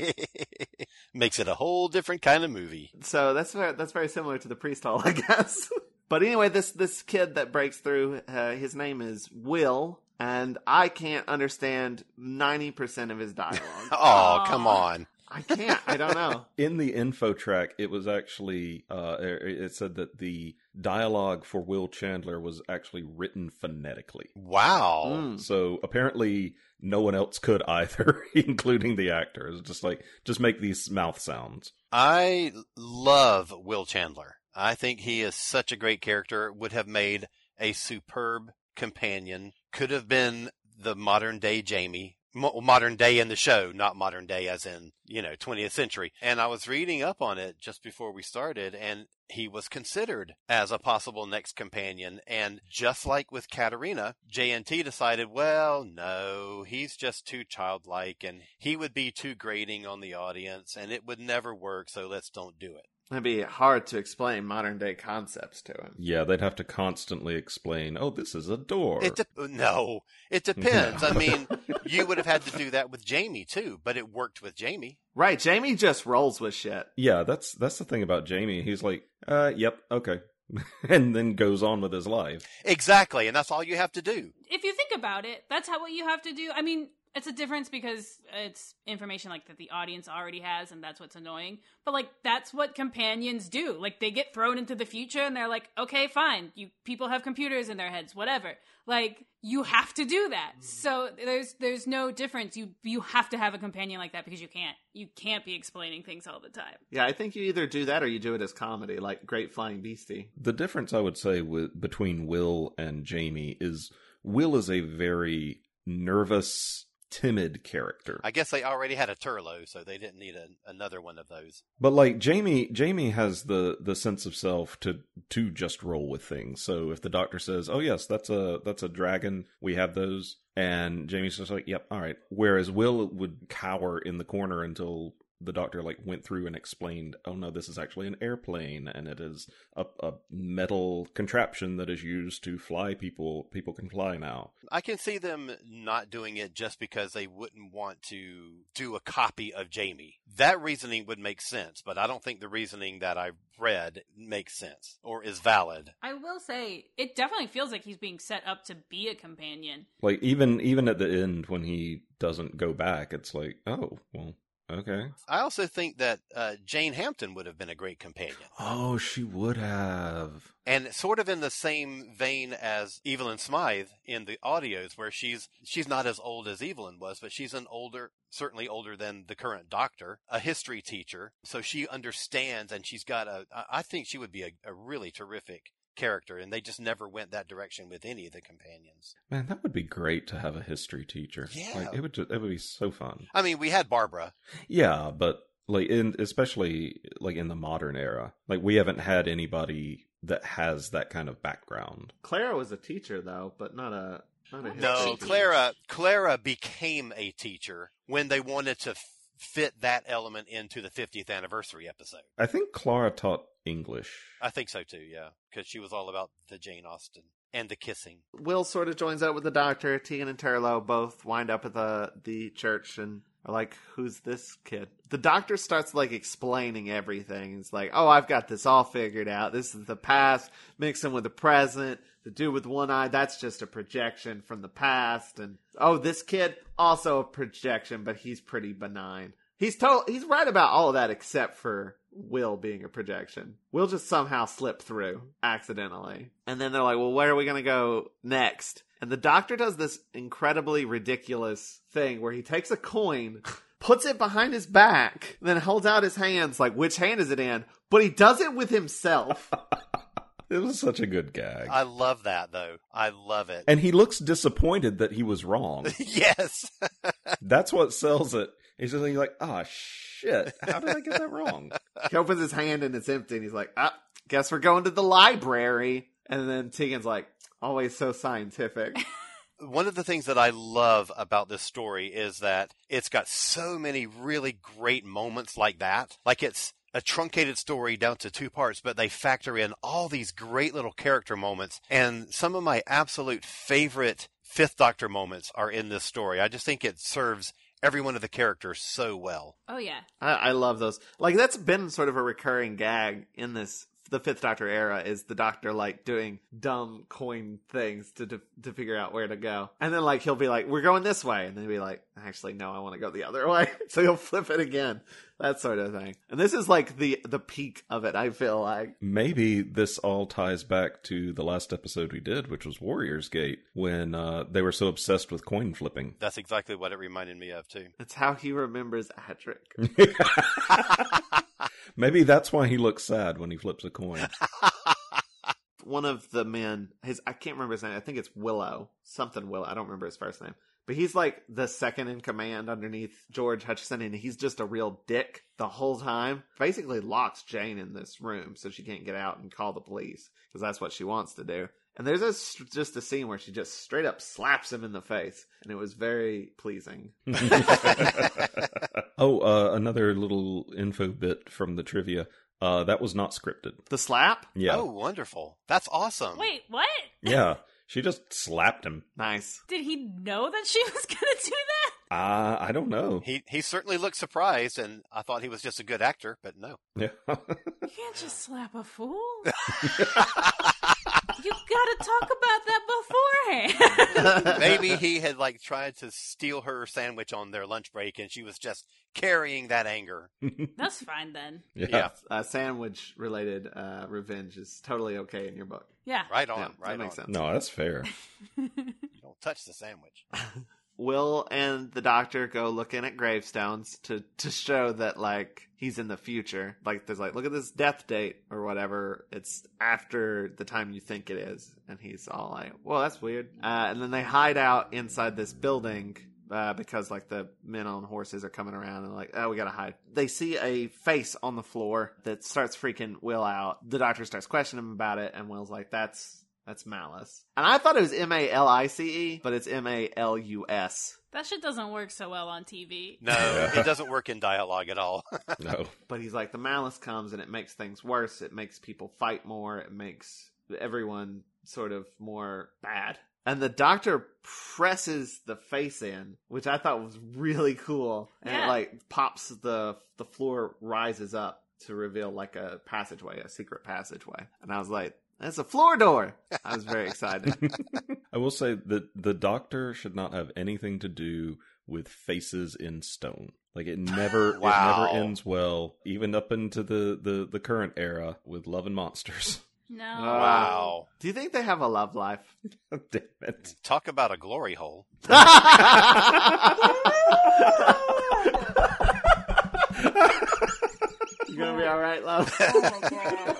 Makes it a whole different kind of movie. So that's very, that's very similar to the priest hole, I guess. But anyway, this this kid that breaks through, uh, his name is Will, and I can't understand ninety percent of his dialogue. Oh, Aw. come on. I can't. I don't know. In the info track, it was actually, uh, it said that the dialogue for Will Chandler was actually written phonetically. Wow. Mm. So apparently no one else could either, including the actors. Just like, just make these mouth sounds. I love Will Chandler. I think he is such a great character, would have made a superb companion, could have been the modern day Jamie. Mo- modern day in the show, not modern day as in, you know, twentieth century. And I was reading up on it just before we started, and he was considered as a possible next companion. And just like with Katarina, J N T decided, well, no, he's just too childlike and he would be too grating on the audience and it would never work, so let's don't do it. It'd be hard to explain modern day concepts to him. Yeah, they'd have to constantly explain, oh, this is a door. It de- no, it depends. I mean, you would have had to do that with Jamie too, but it worked with Jamie. Right, Jamie just rolls with shit. Yeah, that's that's the thing about Jamie. He's like, uh, yep, okay. And then goes on with his life. Exactly, and that's all you have to do. If you think about it, that's how what you have to do. I mean, it's a difference because it's information like that the audience already has, and that's what's annoying. But like that's what companions do. Like they get thrown into the future, and they're like, okay, fine, you people have computers in their heads, whatever. Like you have to do that. So there's there's no difference. You you have to have a companion like that because you can't you can't be explaining things all the time. Yeah, I think you either do that or you do it as comedy, like Great Flying Beastie. The difference I would say with between Will and Jamie is Will is a very nervous, timid character. I guess they already had a Turlo, so they didn't need a, another one of those. But like Jamie, Jamie has the, the sense of self to to just roll with things. So if the doctor says, "Oh yes, that's a that's a dragon," we have those, and Jamie's just like, "Yep, all right." Whereas Will would cower in the corner until the doctor like went through and explained, "Oh no, this is actually an airplane, and it is a, a metal contraption that is used to fly people. People can fly now." I can see them not doing it just because they wouldn't want to do a copy of Jamie. That reasoning would make sense, but I don't think the reasoning that I've read makes sense or is valid. I will say, it definitely feels like he's being set up to be a companion. Like even even at the end when he doesn't go back, it's like, oh well. Okay. I also think that uh, Jane Hampton would have been a great companion. Oh, she would have. And sort of in the same vein as Evelyn Smythe in the audios, where she's she's not as old as Evelyn was, but she's an older, certainly older than the current doctor, a history teacher. So she understands, and she's got a, I think she would be a, a really terrific character, and they just never went that direction with any of the companions. Man, that would be great to have a history teacher. Yeah. Like, it would just, it would be so fun. I mean, we had Barbara. Yeah, but like in especially like in the modern era, like we haven't had anybody that has that kind of background. Clara was a teacher though, but not a not a history No, teacher. Clara Clara became a teacher when they wanted to f- fit that element into the fiftieth anniversary episode. I think Clara taught English. I think so too, yeah, because she was all about the Jane Austen and the kissing. Will sort of joins up with the doctor. Tegan and Turlo both wind up at the the church and are like, "Who's this kid?" The doctor starts like explaining everything. It's like, "Oh, I've got this all figured out. This is the past mixing with the present. The dude with one eye, that's just a projection from the past. And oh, this kid, also a projection, but he's pretty benign." He's told he's right about all of that except for Will being a projection. Will just somehow slip through accidentally. And then they're like, "Well, where are we going to go next?" And the doctor does this incredibly ridiculous thing where he takes a coin, puts it behind his back, then holds out his hands like, which hand is it in? But he does it with himself. It was such a good gag. I love that, though. I love it. And he looks disappointed that he was wrong. Yes. That's what sells it. He's just like, oh, shit. How did I get that wrong? He opens his hand and it's empty. And he's like, ah, guess we're going to the library. And then Tegan's like, always so scientific. One of the things that I love about this story is that it's got so many really great moments like that. Like it's a truncated story down to two parts, but they factor in all these great little character moments. And some of my absolute favorite Fifth Doctor moments are in this story. I just think it serves every one of the characters so well. Oh, yeah. I, I love those. Like, that's been sort of a recurring gag in this, the Fifth Doctor era, is the Doctor, like, doing dumb coin things to, to to figure out where to go. And then, like, he'll be like, we're going this way. And then he'll be like, actually, no, I want to go the other way. So he'll flip it again. That sort of thing. And this is, like, the, the peak of it, I feel like. Maybe this all ties back to the last episode we did, which was Warriors Gate, when uh, they were so obsessed with coin flipping. That's exactly what it reminded me of, too. It's how he remembers Adric. Maybe that's why he looks sad when he flips a coin. One of the men, his I can't remember his name. I think it's Willow. Something Willow. I don't remember his first name. But he's like the second in command underneath George Hutchison, and he's just a real dick the whole time. Basically locks Jane in this room so she can't get out and call the police, because that's what she wants to do. And there's a, just a scene where she just straight up slaps him in the face, and it was very pleasing. Oh, uh, another little info bit from the trivia. Uh, that was not scripted. The slap? Yeah. Oh, wonderful. That's awesome. Wait, what? Yeah. She just slapped him. Nice. Did he know that she was going to do that? Uh, I don't know. He he certainly looked surprised, and I thought he was just a good actor, but no. Yeah. You can't just slap a fool. You gotta talk about that Hey. Maybe he had like tried to steal her sandwich on their lunch break, and she was just carrying that anger. That's fine then. Yeah. Yeah. Uh, sandwich related uh, revenge is totally okay in your book. Yeah. Right on, Yeah, right that makes on. sense. No, that's fair. You don't touch the sandwich. Will and the doctor go looking at gravestones to, to show that, like, he's in the future. Like, there's like, look at this death date or whatever. It's after the time you think it is. And he's all like, well, that's weird. Uh, and then they hide out inside this building uh, because, like, the men on horses are coming around and like, oh, we gotta hide. They see a face on the floor that starts freaking Will out. The doctor starts questioning him about it, and Will's like, that's... That's Malice. And I thought it was M A L I C E, but it's M A L U S. That shit doesn't work so well on T V. No, it doesn't work in dialogue at all. No. But he's like, the Malice comes and it makes things worse. It makes people fight more. It makes everyone sort of more bad. And the doctor presses the face in, which I thought was really cool. And Yeah. it like pops the, the floor rises up to reveal like a passageway, a secret passageway. And I was like, that's a floor door. I was very excited. I will say that the doctor should not have anything to do with faces in stone. Like it never, Wow. it never ends well, even up into the, the, the current era with Love and Monsters. No. Wow. Do you think they have a love life? Damn it. Talk about a glory hole. You gonna be all right, love? Oh my god.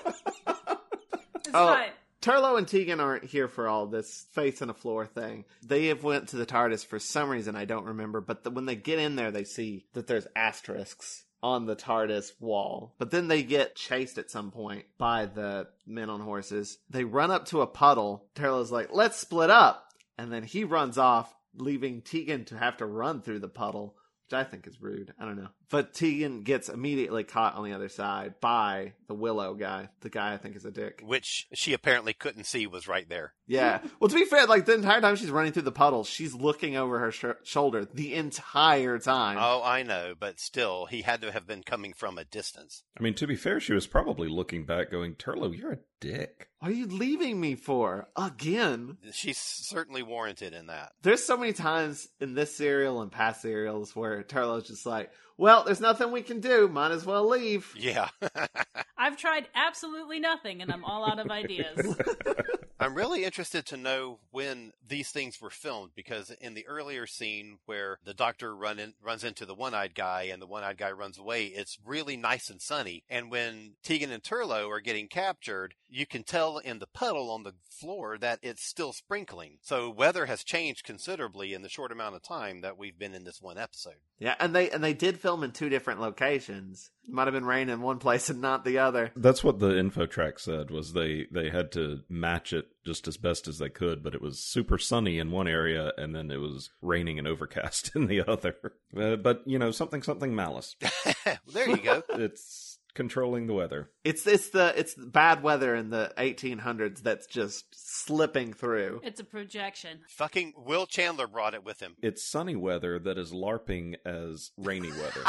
It's Oh. fine. Turlo and Tegan aren't here for all this face in a floor thing. They have went to the TARDIS for some reason I don't remember, but the, when they get in there, they see that there's asterisks on the TARDIS wall. But then they get chased at some point by the men on horses. They run up to a puddle. Turlo's like, let's split up. And then he runs off, leaving Tegan to have to run through the puddle, which I think is rude. I don't know. But Tegan gets immediately caught on the other side by the Willow guy. The guy I think is a dick. Which she apparently couldn't see was right there. Yeah. Well, to be fair, like the entire time she's running through the puddle, she's looking over her sh- shoulder the entire time. Oh, I know, but still, he had to have been coming from a distance. I mean, to be fair, she was probably looking back going, Turlo, you're a dick. What are you leaving me for? Again? She's certainly warranted in that. There's so many times in this serial and past serials where Turlo's just like, well, there's nothing we can do. Might as well leave. Yeah. I've tried absolutely nothing and I'm all out of ideas. I'm really interested to know when these things were filmed, because in the earlier scene where the doctor run in, runs into the one-eyed guy and the one-eyed guy runs away, it's really nice and sunny. And when Tegan and Turlo are getting captured, you can tell in the puddle on the floor that it's still sprinkling. So weather has changed considerably in the short amount of time that we've been in this one episode. Yeah, and they and they did film in two different locations. It might have been raining in one place and not the other. That's what the info track said, was they, they had to match it just as best as they could, but it was super sunny in one area and then it was raining and overcast in the other. Uh, but, you know, something, something Malice. There you go. It's controlling the weather. It's it's the it's the bad weather in the eighteen hundreds that's just slipping through. It's a projection. Fucking Will Chandler brought it with him. It's sunny weather that is LARPing as rainy weather.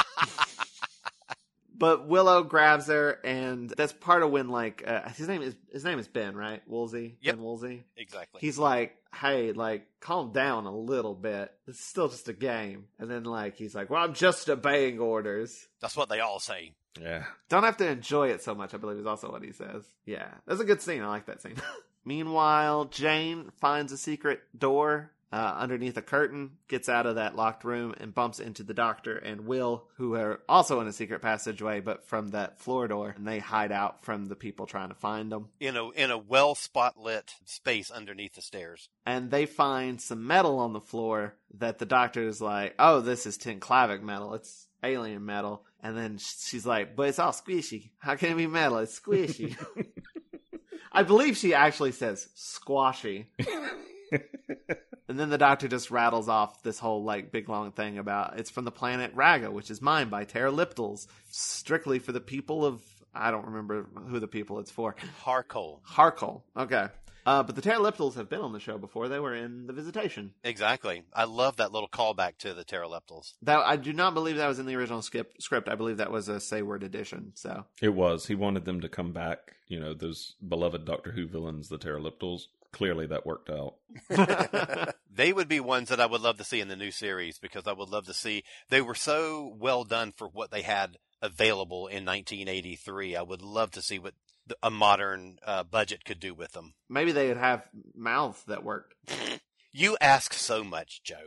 But Willow grabs her, and that's part of when, like, uh, his name is his name is Ben, right? Woolsey? Yep. Ben Woolsey? Exactly. He's like, hey, like, calm down a little bit. This is still just a game. And then, like, he's like, well, I'm just obeying orders. That's what they all say. Yeah. Don't have to enjoy it so much, I believe is also what he says. Yeah, that's a good scene. I like that scene. Meanwhile, Jane finds a secret door uh, underneath a curtain, gets out of that locked room, and bumps into the doctor and Will, who are also in a secret passageway, but from that floor door. And they hide out from the people trying to find them. In a in a well spotlit space underneath the stairs. And they find some metal on the floor that the doctor is like, oh, this is Tinclavic metal. It's alien metal. And then she's like, but it's all squishy. How can it be metal? It's squishy. I believe she actually says squashy. And then the doctor just rattles off this whole, like, big long thing about it's from the planet Raga, which is mined by pterodactyls, strictly for the people of, I don't remember who the people it's for. Harkole. Harkole. Okay. Uh, but the pterodactyls have been on the show before. They were in The Visitation. Exactly. I love that little callback to the pterodactyls. That I do not believe that was in the original skip, script. I believe that was a say word addition. So It was. He wanted them to come back, you know, those beloved Doctor Who villains, the pterodactyls. clearly that worked out. They would be ones that I would love to see in the new series, because I would love to see, they were so well done for what they had available in nineteen eighty-three. I would love to see what a modern uh, budget could do with them. Maybe they would have mouths that worked. You ask so much, Joe.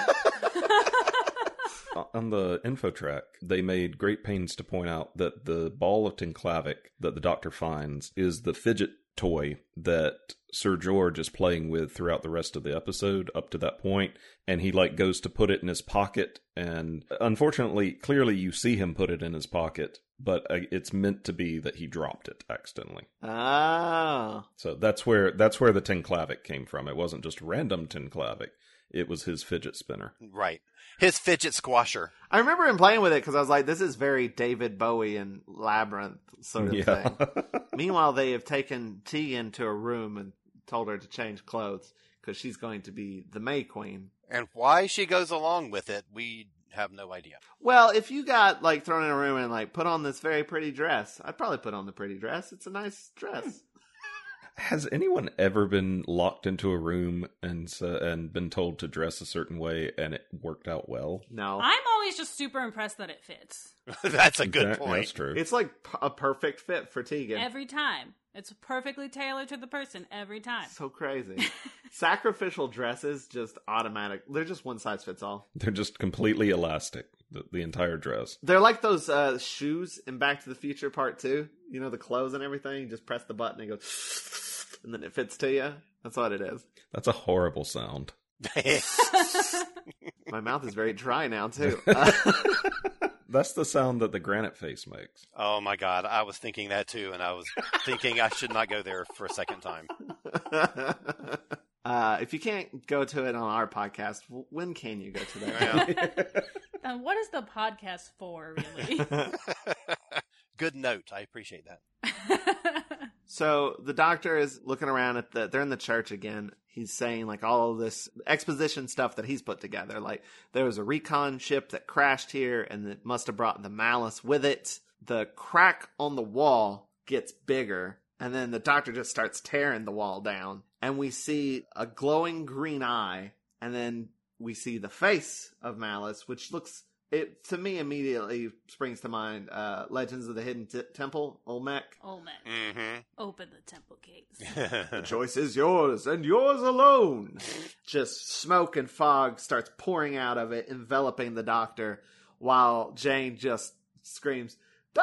On the info track, they made great pains to point out that the ball of Tinclavic that the Doctor finds is the fidget toy that Sir George is playing with throughout the rest of the episode up to that point, and he like goes to put it in his pocket, and unfortunately, clearly you see him put it in his pocket, but it's meant to be that he dropped it accidentally. Oh. So that's where that's where the Tinclavic came from. It wasn't just random Tinclavic. It was his fidget spinner. Right. His fidget squasher. I remember him playing with it because I was like, this is very David Bowie and Labyrinth sort of Yeah. thing. Meanwhile, they have taken T into a room and told her to change clothes because she's going to be the May Queen. And why she goes along with it, we have no idea. Well, if you got like thrown in a room and like put on this very pretty dress, I'd probably put on the pretty dress. It's a nice dress. Has anyone ever been locked into a room and uh, and been told to dress a certain way and it worked out well? No. I'm always just super impressed that it fits. That's a good That- point. That's true. It's like p- a perfect fit for Tegan. Every time. It's perfectly tailored to the person every time. So crazy. Sacrificial dresses just automatic. They're just one size fits all. They're just completely elastic, the, the entire dress. They're like those uh, shoes in Back to the Future Part two. You know, the clothes and everything. You just press the button and it goes, and then it fits to you. That's what it is. That's a horrible sound. My mouth is very dry now, too. Uh, That's the sound that the granite face makes. Oh my God, I was thinking that too, and I was thinking I should not go there for a second time. uh, if you can't go to it on our podcast, when can you go to that? Yeah. Uh, what is the podcast for, really? Good note. I appreciate that. So the Doctor is looking around at the, they're in the church again. He's saying like all of this exposition stuff that he's put together. Like there was a recon ship that crashed here and it must have brought the Malice with it. The crack on the wall gets bigger and then the Doctor just starts tearing the wall down and we see a glowing green eye and then we see the face of Malice, which looks, it to me immediately springs to mind uh, Legends of the Hidden T- Temple, Olmec. Olmec, Mm-hmm. open the temple gates. The choice is yours, and yours alone. Just smoke and fog starts pouring out of it, enveloping the Doctor, while Jane just screams,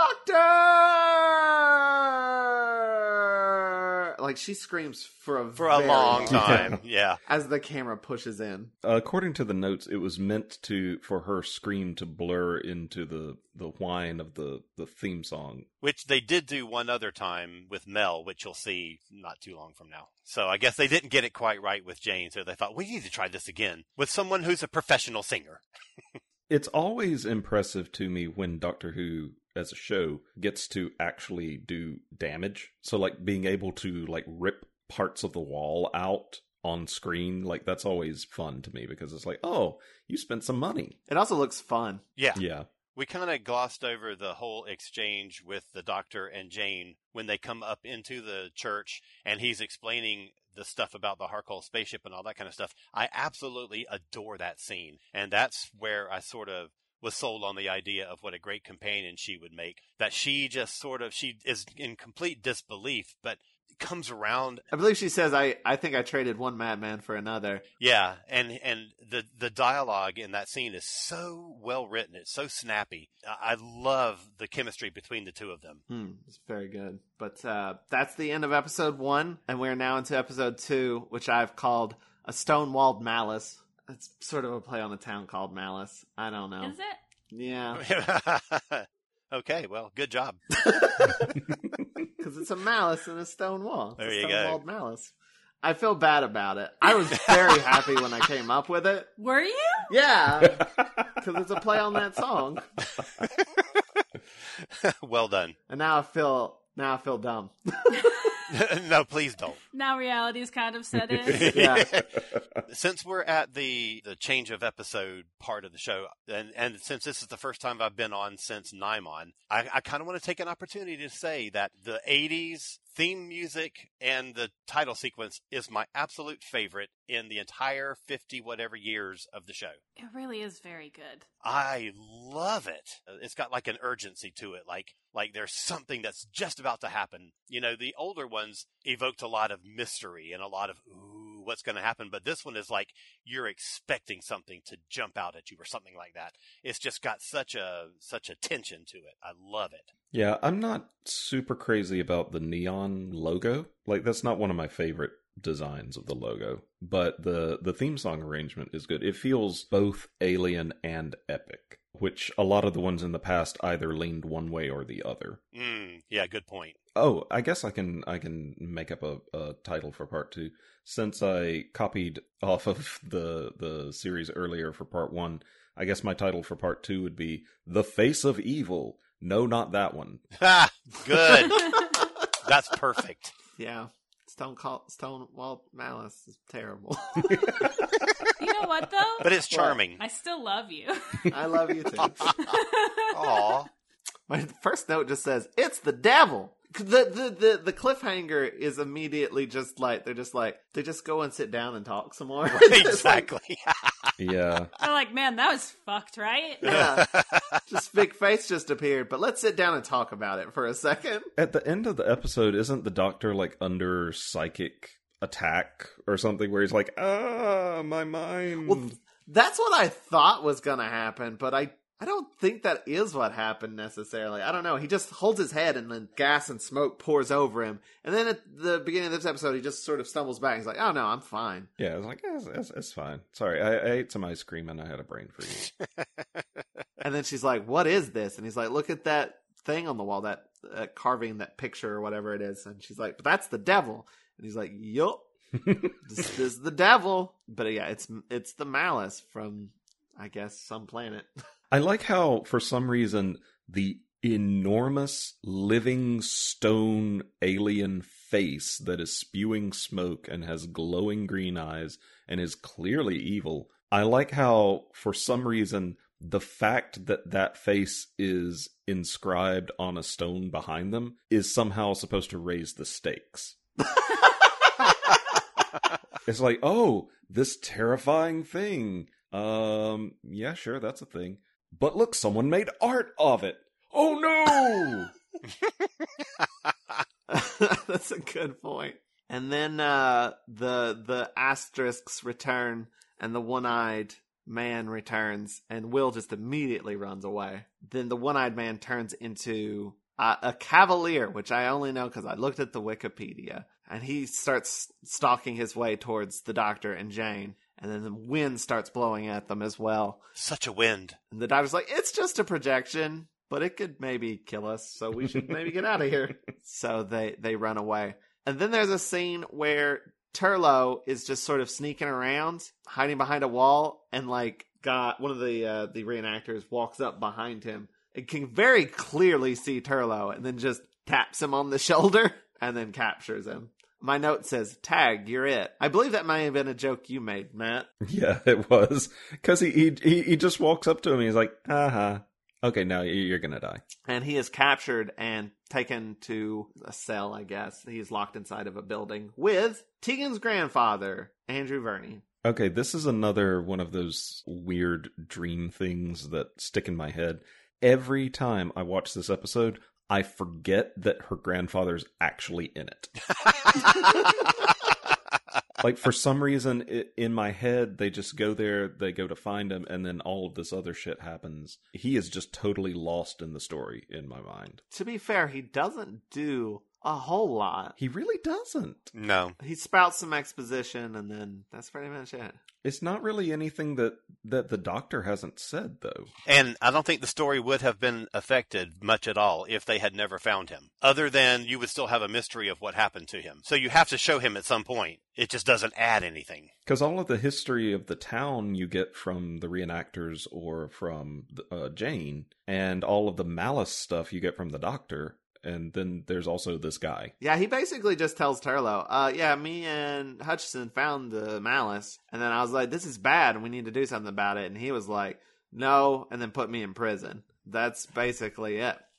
Doctor! Like, she screams for a For a very long time. Yeah. as the camera pushes in. Uh, according to the notes, it was meant to for her scream to blur into the, the whine of the, the theme song. Which they did do one other time with Mel, which you'll see not too long from now. So I guess they didn't get it quite right with Jane, so they thought, we need to try this again with someone who's a professional singer. It's always impressive to me when Doctor Who, as a show, gets to actually do damage. So, like, being able to, like, rip parts of the wall out on screen, like, that's always fun to me because it's like, oh, you spent some money. It also looks fun. Yeah. Yeah. We kind of glossed over the whole exchange with the Doctor and Jane when they come up into the church and he's explaining the stuff about the Harkle spaceship and all that kind of stuff. I absolutely adore that scene. And that's where I sort of was sold on the idea of what a great companion she would make. That she just sort of, she is in complete disbelief, but comes around. I believe she says, I, I think I traded one madman for another. Yeah, and and the the dialogue in that scene is so well written. It's so snappy. I I love the chemistry between the two of them. Hmm, it's very good. But uh, that's the end of episode one, and we're now into episode two, which I've called A Stonewalled Malice. It's sort of a play on a town called Malice. I don't know. Is it? Yeah. Okay, well, good job. Because it's a malice and a stone wall. It's There a you go. Stonewalled Malice. I feel bad about it. I was very happy when I came up with it. Were you? Yeah. Because it's a play on that song. Well done. And now I feel, now I feel dumb. No, please don't. Now reality's kind of set in. Yeah. Since we're at the, the change of episode part of the show, and, and since this is the first time I've been on since Nymon, I, I kind of want to take an opportunity to say that the eighties theme music and the title sequence is my absolute favorite in the entire fifty whatever years of the show. It really is very good. I love it. It's got like an urgency to it, like like there's something that's just about to happen. You know, the older ones evoked a lot of mystery and a lot of, ooh, what's going to happen? But this one is like you're expecting something to jump out at you or something like that. It's just got such a such a tension to it. I love it. Yeah, I'm not super crazy about the neon logo. Like, that's not one of my favorite designs of the logo, but the the theme song arrangement is good. It feels both alien and epic, which a lot of the ones in the past either leaned one way or the other. Mm, yeah, good point. Oh, I guess I can I can make up a, a title for part two. Since I copied off of the the series earlier for part one, I guess my title for part two would be The Face of Evil. No, not that one. Ha! Good. That's perfect. Yeah. Stone Cold, Stonewall Malice is terrible. You know what, though? But it's charming. I still love you. I love you too. Aw. My first note just says, it's the devil. The, the the the cliffhanger is immediately just like, they're just like, they just go and sit down and talk some more. It's like, Exactly. Yeah. I'm like, man, that was fucked, right? yeah. Just big face just appeared, but let's sit down and talk about it for a second. At the end of the episode, isn't the doctor like under psychic attack or something where he's like, ah, my mind. Well, that's what I thought was going to happen, but I I don't think that is what happened necessarily. I don't know. He just holds his head and then gas and smoke pours over him. And then at the beginning of this episode, he just sort of stumbles back. He's like, oh no, I'm fine. Yeah, I was like, yeah, it's, it's, it's fine. Sorry, I, I ate some ice cream and I had a brain freeze. And then she's like, what is this? And he's like, look at that thing on the wall, that uh, carving, that picture or whatever it is. And she's like, but that's the devil. And he's like, yup, this, this is the devil. But yeah, it's it's the Malice from, I guess, some planet. I like how, for some reason, the enormous living stone alien face that is spewing smoke and has glowing green eyes and is clearly evil. I like how, for some reason, the fact that that face is inscribed on a stone behind them is somehow supposed to raise the stakes. It's like, oh, this terrifying thing. Um, yeah, sure, that's a thing. But look, someone made art of it. Oh no! That's a good point. And then uh, the the asterisks return, and the one-eyed man returns, and Will just immediately runs away. Then the one-eyed man turns into uh, a cavalier, which I only know because I looked at the Wikipedia. And he starts stalking his way towards the doctor and Jane. And then the wind starts blowing at them as well. Such a wind. And the doctor's like, it's just a projection, but it could maybe kill us, so we should maybe get out of here. So they, they run away. And then there's a scene where Turlough is just sort of sneaking around, hiding behind a wall, and like got one of the uh, the reenactors walks up behind him and can very clearly see Turlough, and then just taps him on the shoulder and then captures him. My note says, tag, you're it. I believe that may have been a joke you made, Matt. Yeah, it was. Because he, he he he just walks up to him and he's like, uh-huh. Okay, now you're going to die. And he is captured and taken to a cell, I guess. He's locked inside of a building with Tegan's grandfather, Andrew Verney. Okay, this is another one of those weird dream things that stick in my head. Every time I watch this episode, I forget that her grandfather's actually in it. Like, for some reason, it, in my head, they just go there, they go to find him, and then all of this other shit happens. He is just totally lost in the story, in my mind. To be fair, he doesn't do a whole lot. He really doesn't. No. He spouts some exposition, and then that's pretty much it. It's not really anything that, that the doctor hasn't said, though. And I don't think the story would have been affected much at all if they had never found him. Other than you would still have a mystery of what happened to him. So you have to show him at some point. It just doesn't add anything. Because all of the history of the town you get from the reenactors or from uh, Jane, and all of the Malice stuff you get from the doctor. And then there's also this guy. Yeah, he basically just tells Turlough, uh, yeah, me and Hutchison found the Malice. And then I was like, this is bad and we need to do something about it. And he was like, no, and then put me in prison. That's basically it.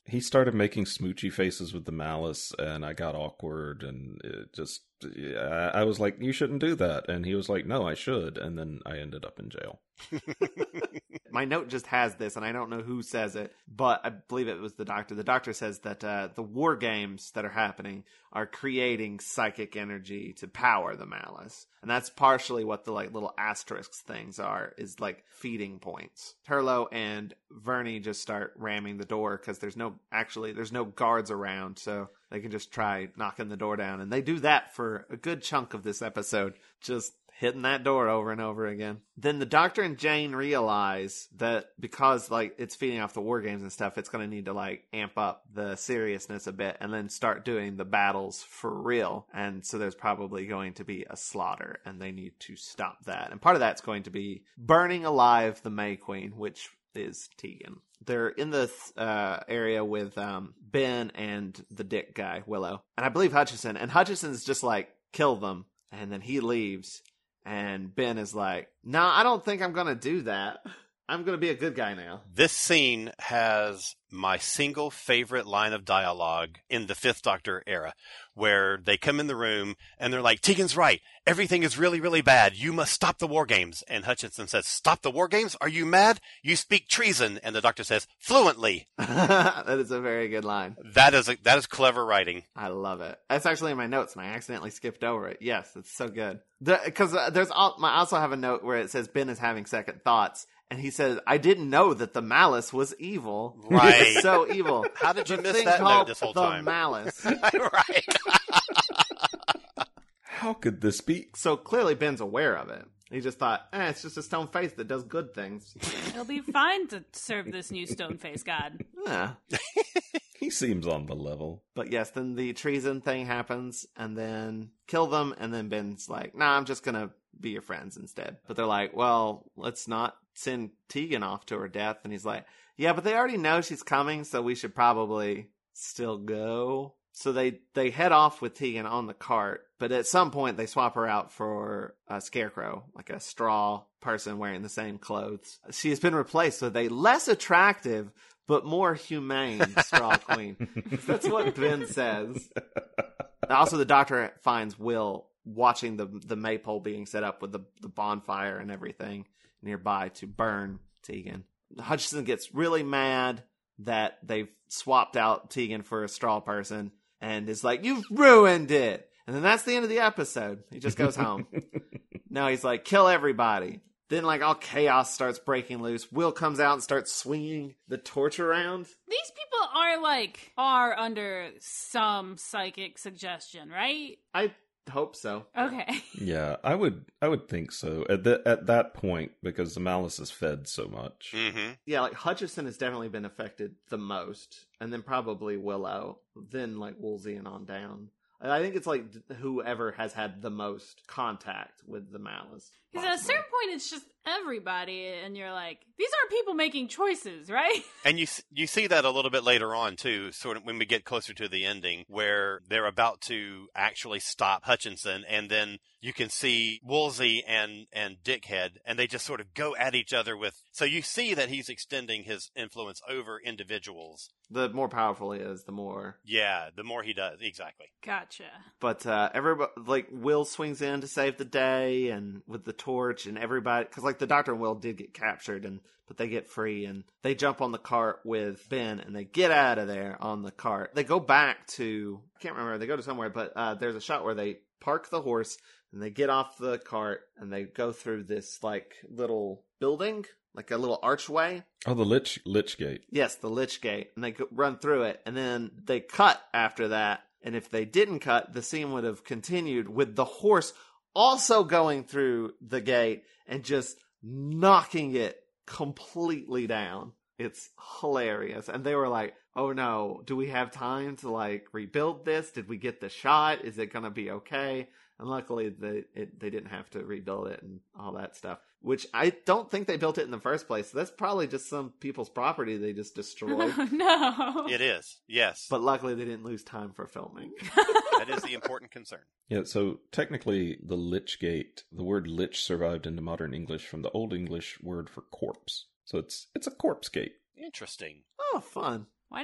he started making smoochy faces with the Malice, and I got awkward, and it just, I, I was like, you shouldn't do that. And he was like, no, I should. And then I ended up in jail. My note just has this, and I don't know who says it, but I believe it was the doctor. The doctor says that uh, the war games that are happening are creating psychic energy to power the Malice. And that's partially what the like little asterisks things are, is like feeding points. Turlough and Verney just start ramming the door because there's no, actually, there's no guards around, so they can just try knocking the door down. And they do that for a good chunk of this episode, just hitting that door over and over again. Then the Doctor and Jane realize that because like it's feeding off the war games and stuff, it's going to need to like amp up the seriousness a bit and then start doing the battles for real. And so there's probably going to be a slaughter, and they need to stop that. And part of that's going to be burning alive the May Queen, which is Tegan. They're in the uh, area with um, Ben and the Dick guy, Willow. And I believe Hutchison. And Hutchison's just like, kill them. And then he leaves. And Ben is like, no, I don't think I'm going to do that. I'm going to be a good guy now. This scene has my single favorite line of dialogue in the Fifth Doctor era, where they come in the room and they're like, Tegan's right. Everything is really, really bad. You must stop the war games. And Hutchinson says, stop the war games? Are you mad? You speak treason. And the Doctor says, fluently. That is a very good line. That is a, that is clever writing. I love it. That's actually in my notes, and I accidentally skipped over it. Yes, it's so good. Because the, uh, there's all, I also have a note where it says Ben is having second thoughts. And he says, I didn't know that the Malice was evil. Right. It's so evil. How did you The miss thing that called note this whole the time? Malice. Right. How could this be? So clearly Ben's aware of it. He just thought, eh, it's just a stone face that does good things. It'll be fine to serve this new stone face god. Yeah. He seems on the level. But yes, then the treason thing happens, and then kill them, and then Ben's like, nah, I'm just gonna be your friends instead. But they're like, well, let's not send Tegan off to her death. And he's like, yeah, but they already know she's coming, so we should probably still go. So they, they head off with Tegan on the cart, but at some point they swap her out for a scarecrow, like a straw person wearing the same clothes. She has been replaced with a less attractive but more humane straw queen. That's what Ben says. Also, the Doctor finds Will watching the the maypole being set up with the, the bonfire and everything nearby to burn Tegan. Hutchison gets really mad that they've swapped out Tegan for a straw person and is like, you've ruined it. And then that's the end of the episode. He just goes home. Now he's like, kill everybody. Then, like, all chaos starts breaking loose. Will comes out and starts swinging the torch around. These people are, like, are under some psychic suggestion, right? I hope so. Okay. Yeah, I would I would think so. At the, at that point, because the Malice is fed so much. Mm-hmm. Yeah, like, Hutchison has definitely been affected the most. And then probably Willow. Then, like, Woolsey and on down. I think it's, like, whoever has had the most contact with the Malice. Because at a certain point, it's just everybody, and you're like, these aren't people making choices, right? And you you see that a little bit later on, too, sort of when we get closer to the ending, where they're about to actually stop Hutchinson, and then you can see Woolsey and, and Dickhead, and they just sort of go at each other with... So you see that he's extending his influence over individuals. The more powerful he is, the more... Yeah, the more he does, exactly. Gotcha. But uh, everybody, like, Will swings in to save the day, and with the torch, and everybody... Because, like, the Doctor and Will did get captured, and but they get free, and they jump on the cart with Ben, and they get out of there on the cart. They go back to... I can't remember. They go to somewhere, but uh, there's a shot where they park the horse, and they get off the cart, and they go through this, like, little building... Like a little archway. Oh, the Lich Lich Gate. Yes, the Lich Gate. And they go, run through it. And then they cut after that. And if they didn't cut, the scene would have continued with the horse also going through the gate and just knocking it completely down. It's hilarious. And they were like, oh no, do we have time to like rebuild this? Did we get the shot? Is it going to be okay? And luckily they, it, they didn't have to rebuild it and all that stuff. Which I don't think they built it in the first place. So that's probably just some people's property they just destroyed. No. It is, yes. But luckily they didn't lose time for filming. That is the important concern. Yeah, so technically the Lich Gate, the word lich survived into modern English from the Old English word for corpse. So it's it's a corpse gate. Interesting. Oh, fun. Why not?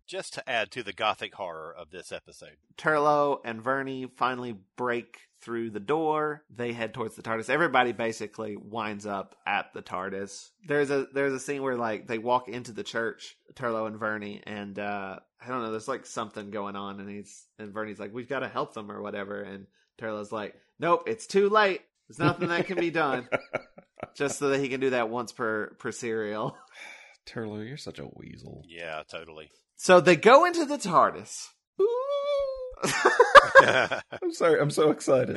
just to add to the gothic horror of this episode. Turlough and Verney finally break through the door. They head towards the TARDIS. Everybody basically winds up at the TARDIS. There's a there's a scene where like they walk into the church, Turlough and Verney, and uh, I don't know, there's like something going on, and he's and Verney's like, we've got to help them or whatever, and Turlough's like, nope, it's too late. There's nothing that can be done. Just so that he can do that once per per serial. Turlough, you're such a weasel. Yeah, totally. So they go into the TARDIS. I'm sorry, I'm so excited.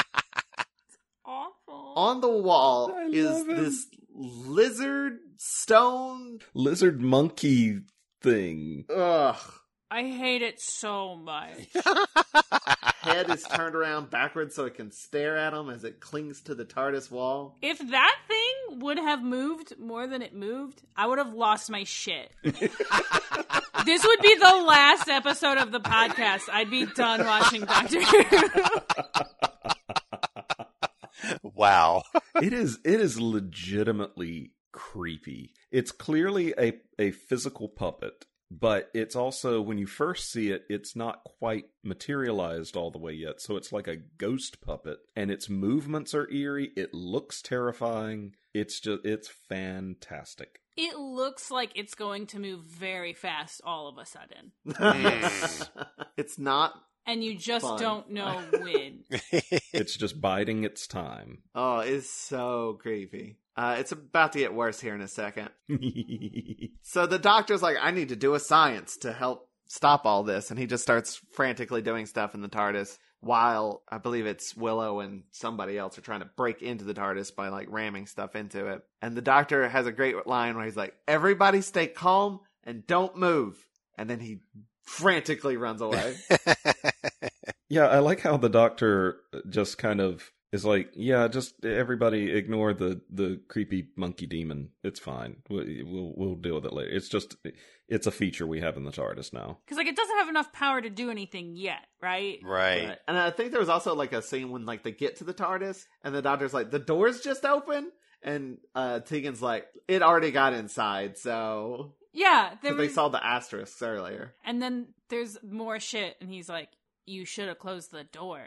Awful. On the wall I is love him. this lizard stone. Lizard monkey thing. Ugh. I hate it so much. Head is turned around backwards so it can stare at him as it clings to the TARDIS wall. If that thing would have moved more than it moved, I would have lost my shit. This would be the last episode of the podcast. I'd be done watching Doctor Who. Wow. It is it is legitimately creepy. It's clearly a, a physical puppet, but it's also, when you first see it, it's not quite materialized all the way yet. So it's like a ghost puppet, and its movements are eerie. It looks terrifying. It's just, it's fantastic. It looks like it's going to move very fast all of a sudden. It's not. And you just Fun. don't know when. It's just biding its time. Oh, it's so creepy. Uh, it's about to get worse here in a second. So the doctor's like, I need to do a science to help stop all this. And he just starts frantically doing stuff in the TARDIS while I believe it's Willow and somebody else are trying to break into the TARDIS by like ramming stuff into it. And the doctor has a great line where he's like, everybody stay calm and don't move. And then he frantically runs away. Yeah, I like how the doctor just kind of is like, yeah, just everybody ignore the, the creepy monkey demon. It's fine. We'll, we'll we'll deal with it later. It's just, it's a feature we have in the TARDIS now. Because, like, it doesn't have enough power to do anything yet, right? Right. Right. And I think there was also like a scene when like they get to the TARDIS and the doctor's like, the door's just open. And uh, Tegan's like, it already got inside, so... Yeah. There Because they was... saw the asterisks earlier. And then there's more shit, and he's like, you should have closed the door.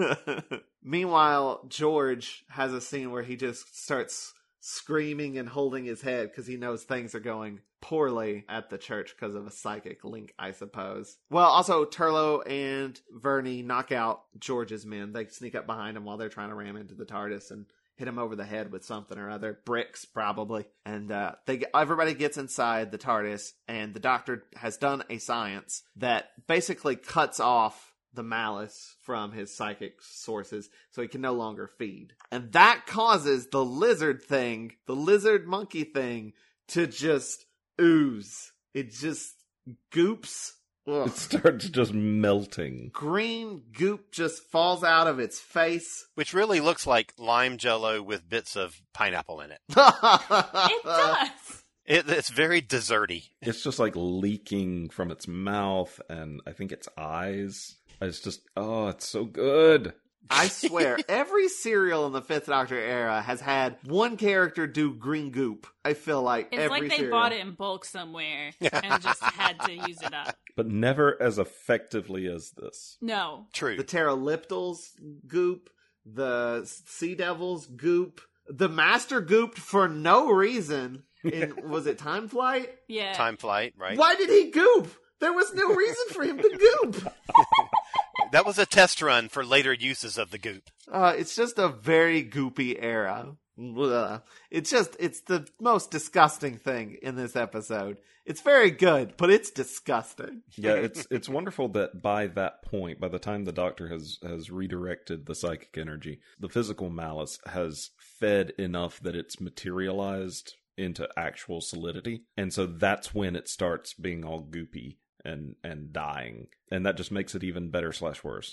Meanwhile, George has a scene where he just starts screaming and holding his head because he knows things are going poorly at the church because of a psychic link, I suppose. Well, also, Turlough and Verney knock out George's men. They sneak up behind him while they're trying to ram into the TARDIS and hit him over the head with something or other. Bricks, probably. And uh, they everybody gets inside the TARDIS, and the doctor has done a science that basically cuts off the malice from his psychic sources so he can no longer feed. And that causes the lizard thing, the lizard monkey thing, to just ooze. It just goops. Ugh. It starts just melting. Green goop just falls out of its face. Which really looks like lime jello with bits of pineapple in it. It does. It, it's very desserty. It's just like leaking from its mouth and I think its eyes. It's just, oh, it's so good. I swear, every serial in the Fifth Doctor era has had one character do green goop. I feel like It's every like they serial. bought it in bulk somewhere and just had to use it up. But never as effectively as this. No. True. The pterodactyls goop, the sea devils goop, the master gooped for no reason. In, was it Time Flight? Yeah. Time flight, right? Why did he goop? There was no reason for him to goop. That was a test run for later uses of the goop. Uh, it's just a very goopy era. Ugh. It's just, it's the most disgusting thing in this episode. It's very good, but it's disgusting. Yeah, it's it's wonderful that by that point, by the time the Doctor has, has redirected the psychic energy, the physical malice has fed enough that it's materialized into actual solidity. And so that's when it starts being all goopy and and dying, and that just makes it even better slash worse.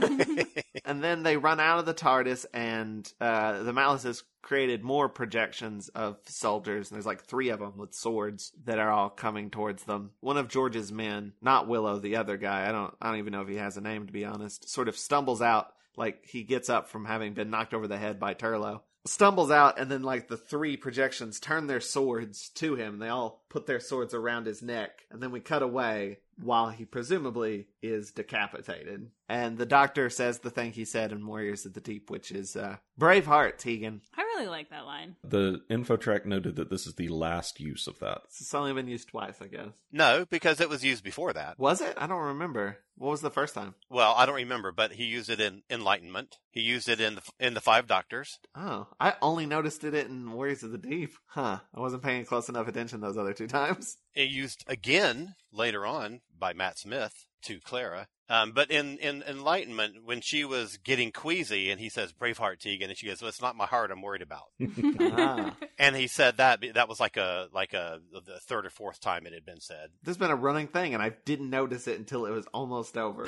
And then they run out of the TARDIS, and uh, the Malice has created more projections of soldiers, and there's like three of them with swords that are all coming towards them. One of George's men, not Willow, the other guy, I don't I don't even know if he has a name, to be honest, sort of stumbles out, like he gets up from having been knocked over the head by Turlough. Stumbles out, and then like the three projections turn their swords to him. They all put their swords around his neck, and then we cut away while he presumably is decapitated. And the Doctor says the thing he said in Warriors of the Deep, which is, uh, brave heart, Tegan. I really like that line. The info track noted that this is the last use of that. It's only been used twice, I guess. No, because it was used before that. Was it? I don't remember. What was the first time? Well, I don't remember, but he used it in Enlightenment. He used it in the, in the Five Doctors. Oh, I only noticed it in Warriors of the Deep. Huh. I wasn't paying close enough attention those other two times. It used again later on by Matt Smith to Clara. Um, but in, in Enlightenment, when she was getting queasy and he says, Braveheart, Tegan, and she goes, well, it's not my heart I'm worried about. Ah. And he said that, that was like a, like a, the third or fourth time it had been said. This has been a running thing, and I didn't notice it until it was almost over.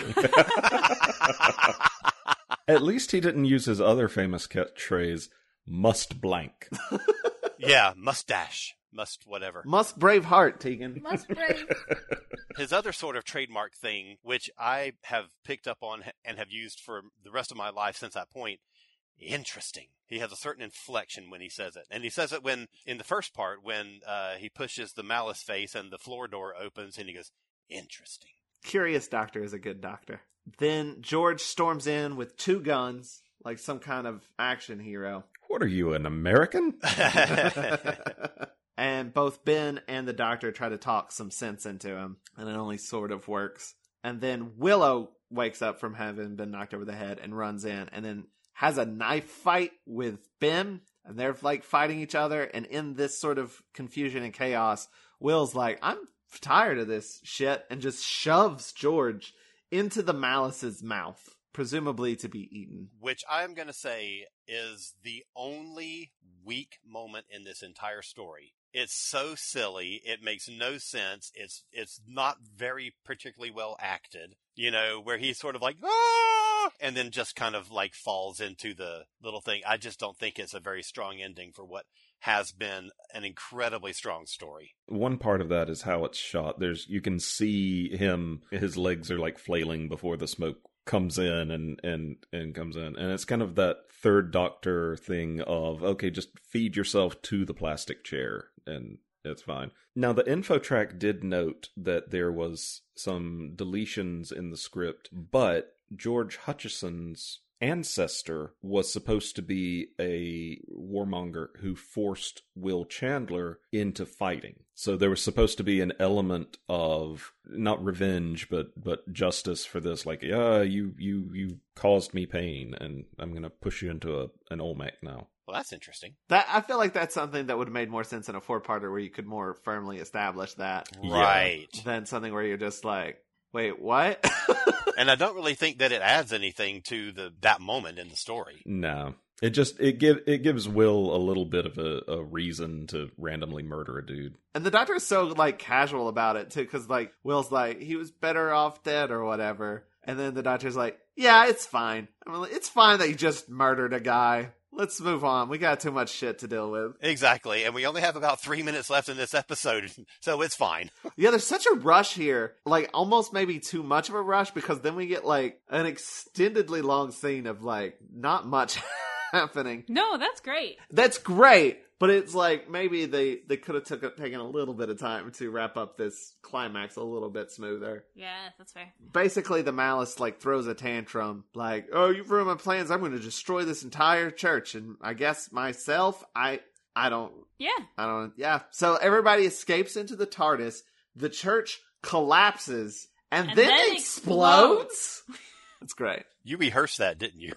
At least he didn't use his other famous catchphrase, must blank. Yeah, mustache. Must whatever. Must brave heart, Tegan. Must brave. His other sort of trademark thing, which I have picked up on and have used for the rest of my life since that point, interesting. He has a certain inflection when he says it. And he says it when, in the first part, when uh, he pushes the Malice face and the floor door opens and he goes, interesting. Curious Doctor is a good doctor. Then George storms in with two guns, like some kind of action hero. What are you, an American? And both Ben and the Doctor try to talk some sense into him, and it only sort of works. And then Willow wakes up from having been knocked over the head and runs in, and then has a knife fight with Ben, and they're like fighting each other. And in this sort of confusion and chaos, Will's like, I'm tired of this shit, and just shoves George into the Malice's mouth, presumably to be eaten. Which I am going to say is the only weak moment in this entire story. It's so silly. It makes no sense. It's it's not very particularly well acted, you know, where he's sort of like, ah, and then just kind of like falls into the little thing. I just don't think it's a very strong ending for what has been an incredibly strong story. One part of that is how it's shot. There's, you can see him, his legs are like flailing before the smoke comes in and, and, and comes in. And it's kind of that third Doctor thing of, okay, just feed yourself to the plastic chair and it's fine. Now, the info track did note that there was some deletions in the script, but George Hutchison's ancestor was supposed to be a warmonger who forced Will Chandler into fighting. So there was supposed to be an element of not revenge, but but justice for this. Like, yeah, you you you caused me pain, and I'm going to push you into a an Olmec now. Well, that's interesting. That I feel like that's something that would have made more sense in a four-parter where you could more firmly establish that. Right. Than something where you're just like, wait, what? And I don't really think that it adds anything to the that moment in the story. No. It just it give it gives Will a little bit of a, a reason to randomly murder a dude. And the Doctor is so like casual about it too, because like Will's like, he was better off dead or whatever. And then the Doctor's like, yeah, it's fine. I mean, it's fine that you just murdered a guy. Let's move on. We got too much shit to deal with. Exactly. And we only have about three minutes left in this episode, so it's fine. Yeah, there's such a rush here. Like, almost maybe too much of a rush, because then we get, like, an extendedly long scene of, like, not much happening. No, that's great. That's great. But it's like, maybe they, they could have took taken a little bit of time to wrap up this climax a little bit smoother. Yeah, that's fair. Basically, the Malice, like, throws a tantrum. Like, oh, you've ruined my plans. I'm going to destroy this entire church. And I guess myself, I I don't... Yeah. I don't... Yeah. So everybody escapes into the TARDIS. The church collapses. And, And then, then explodes? That's great. You rehearsed that, didn't you?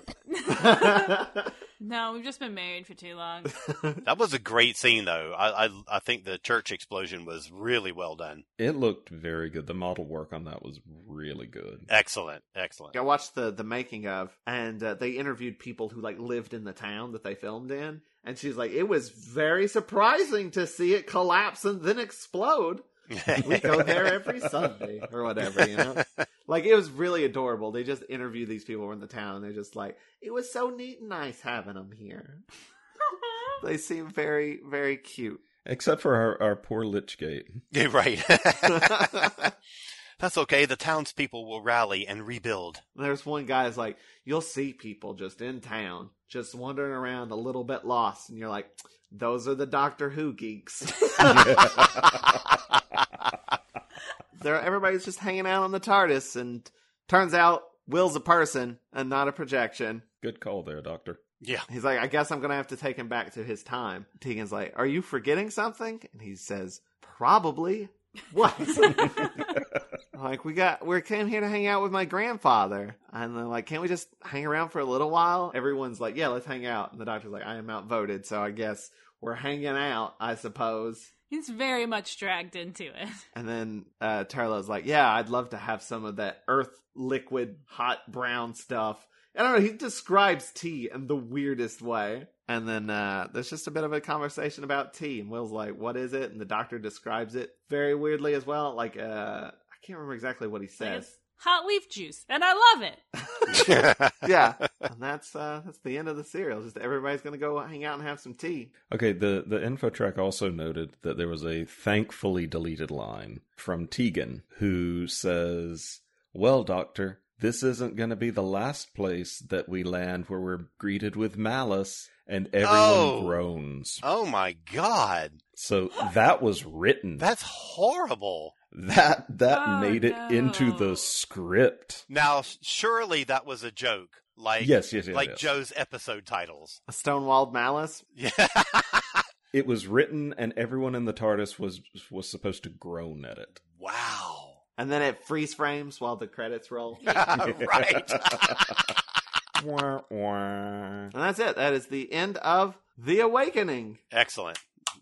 No, we've just been married for too long. That was a great scene, though. I, I I think the church explosion was really well done. It looked very good. The model work on that was really good. Excellent, excellent. I watched the the making of, and uh, they interviewed people who like lived in the town that they filmed in, and she's like, it was very surprising to see it collapse and then explode. We go there every Sunday or whatever, you know? Like, it was really adorable. They just interview these people in the town. They're just like, it was so neat and nice having them here. They seem very, very cute. Except for our, our poor Lichgate. Yeah, right. That's okay. The townspeople will rally and rebuild. There's one guy who's like, you'll see people just in town just wandering around a little bit lost. And you're like, those are the Doctor Who geeks. There, everybody's just hanging out on the TARDIS, and turns out Will's a person and not a projection. Good call there, Doctor. Yeah. He's like, I guess I'm going to have to take him back to his time. Tegan's like, are you forgetting something? And he says, probably. What? Like, we got, we came here to hang out with my grandfather. And they're like, can't we just hang around for a little while? Everyone's like, yeah, let's hang out. And the Doctor's like, I am outvoted, so I guess we're hanging out, I suppose. He's very much dragged into it. And then uh, Turlough's like, yeah, I'd love to have some of that earth liquid hot brown stuff. I don't know, he describes tea in the weirdest way. And then uh, there's just a bit of a conversation about tea. And Will's like, what is it? And the Doctor describes it very weirdly as well. Like, uh, I can't remember exactly what he says. Like hot leaf juice. And I love it. Yeah. And that's uh, that's the end of the serial. Just everybody's going to go hang out and have some tea. Okay, the, the info track also noted that there was a thankfully deleted line from Tegan, who says, well, Doctor, this isn't going to be the last place that we land where we're greeted with malice, and everyone Oh. groans. Oh my God. So that was written. That's horrible. That that Oh, made it no. into the script. Now, surely that was a joke. Like, Yes, yes, yes, like yes. Joe's episode titles. A stonewalled malice. Yeah. It was written, and everyone in the TARDIS was was supposed to groan at it. Wow. And then it freeze frames while the credits roll. Right. Wah, wah. And that's it. That is the end of The Awakening. Excellent.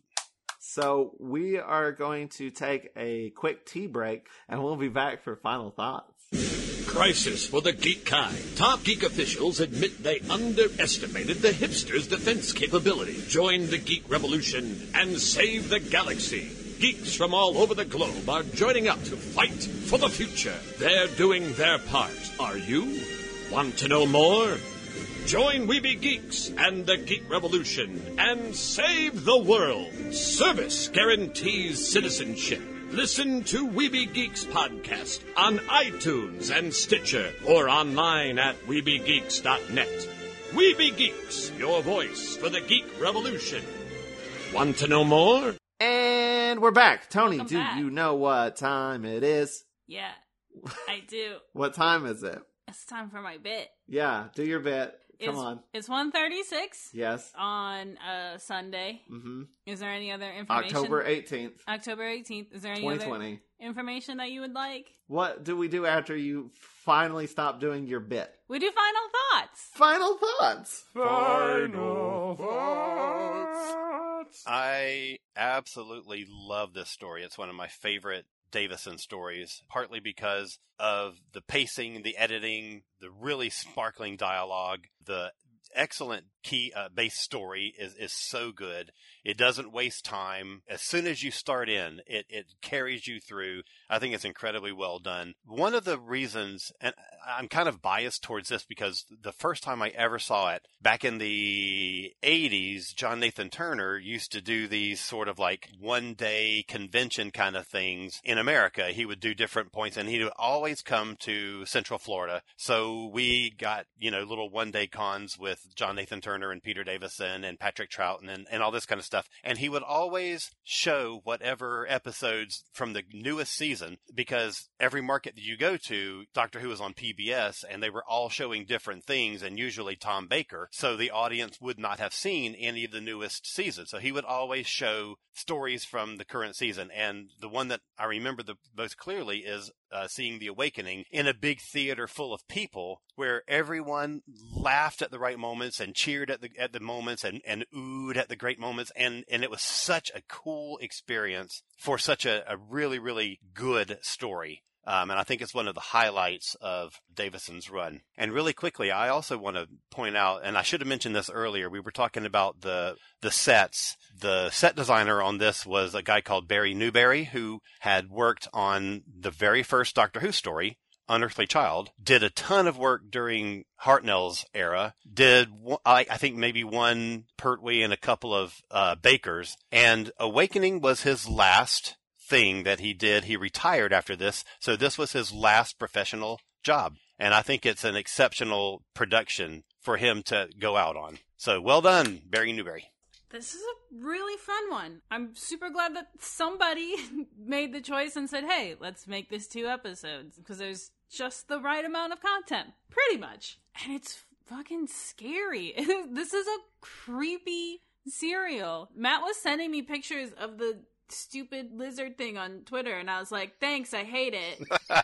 So we are going to take a quick tea break, and we'll be back for final thoughts. Crisis for the geek kind. Top geek officials admit they underestimated the hipsters' defense capability. Join the geek revolution and save the galaxy. Geeks from all over the globe are joining up to fight for the future. They're doing their part. Are you? Want to know more? Join Weeby Geeks and the Geek Revolution and save the world. Service guarantees citizenship. Listen to Weeby Geeks podcast on iTunes and Stitcher or online at weeby geeks dot net. Weeby Geeks, your voice for the Geek Revolution. Want to know more? And we're back. Tony, Welcome do back. you know what time it is? Yeah, I do. What time is it? It's time for my bit. Yeah, do your bit. Come It's, on. It's one thirty-six Yes. on uh, Sunday. Mm-hmm. Is there any other information? October eighteenth, October eighteenth. Is there any twenty other twenty. information that you would like? What do we do after you finally stop doing your bit? We do final thoughts. Final thoughts. Final I absolutely love this story. It's one of my favorite Davison stories, partly because of the pacing, the editing, the really sparkling dialogue, the excellent key uh, base story is, is so good. It doesn't waste time. As soon as you start in, it, it carries you through. I think it's incredibly well done. One of the reasons, and I'm kind of biased towards this because the first time I ever saw it, back in the eighties, John Nathan Turner used to do these sort of like one-day convention kind of things in America. He would do different points, and he would always come to Central Florida. So we got, you know, little one-day cons with John Nathan Turner and Peter Davison and Patrick Troughton and, and all this kind of stuff. And he would always show whatever episodes from the newest season, because every market that you go to, Doctor Who was on P B S, and they were all showing different things, and usually Tom Baker. So the audience would not have seen any of the newest seasons. So he would always show stories from the current season. And the one that I remember the most clearly is uh, seeing The Awakening in a big theater full of people, where everyone laughed at the right moments and cheered at the at the moments and, and oohed at the great moments. And, and it was such a cool experience for such a, a really, really good story. Um, and I think it's one of the highlights of Davison's run. And really quickly, I also want to point out, and I should have mentioned this earlier, we were talking about the the sets. The set designer on this was a guy called Barry Newberry, who had worked on the very first Doctor Who story, Unearthly Child, did a ton of work during Hartnell's era, did, I, I think, maybe one Pertwee and a couple of uh, Bakers, and Awakening was his last thing that he did. He retired after this, so this was his last professional job. And I think it's an exceptional production for him to go out on. So well done, Barry Newberry. This is a really fun one. I'm super glad that somebody made the choice and said, hey, let's make this two episodes, because there's just the right amount of content, pretty much. And it's fucking scary. This is a creepy serial. Matt was sending me pictures of the stupid lizard thing on Twitter, and I was like, thanks, I hate it.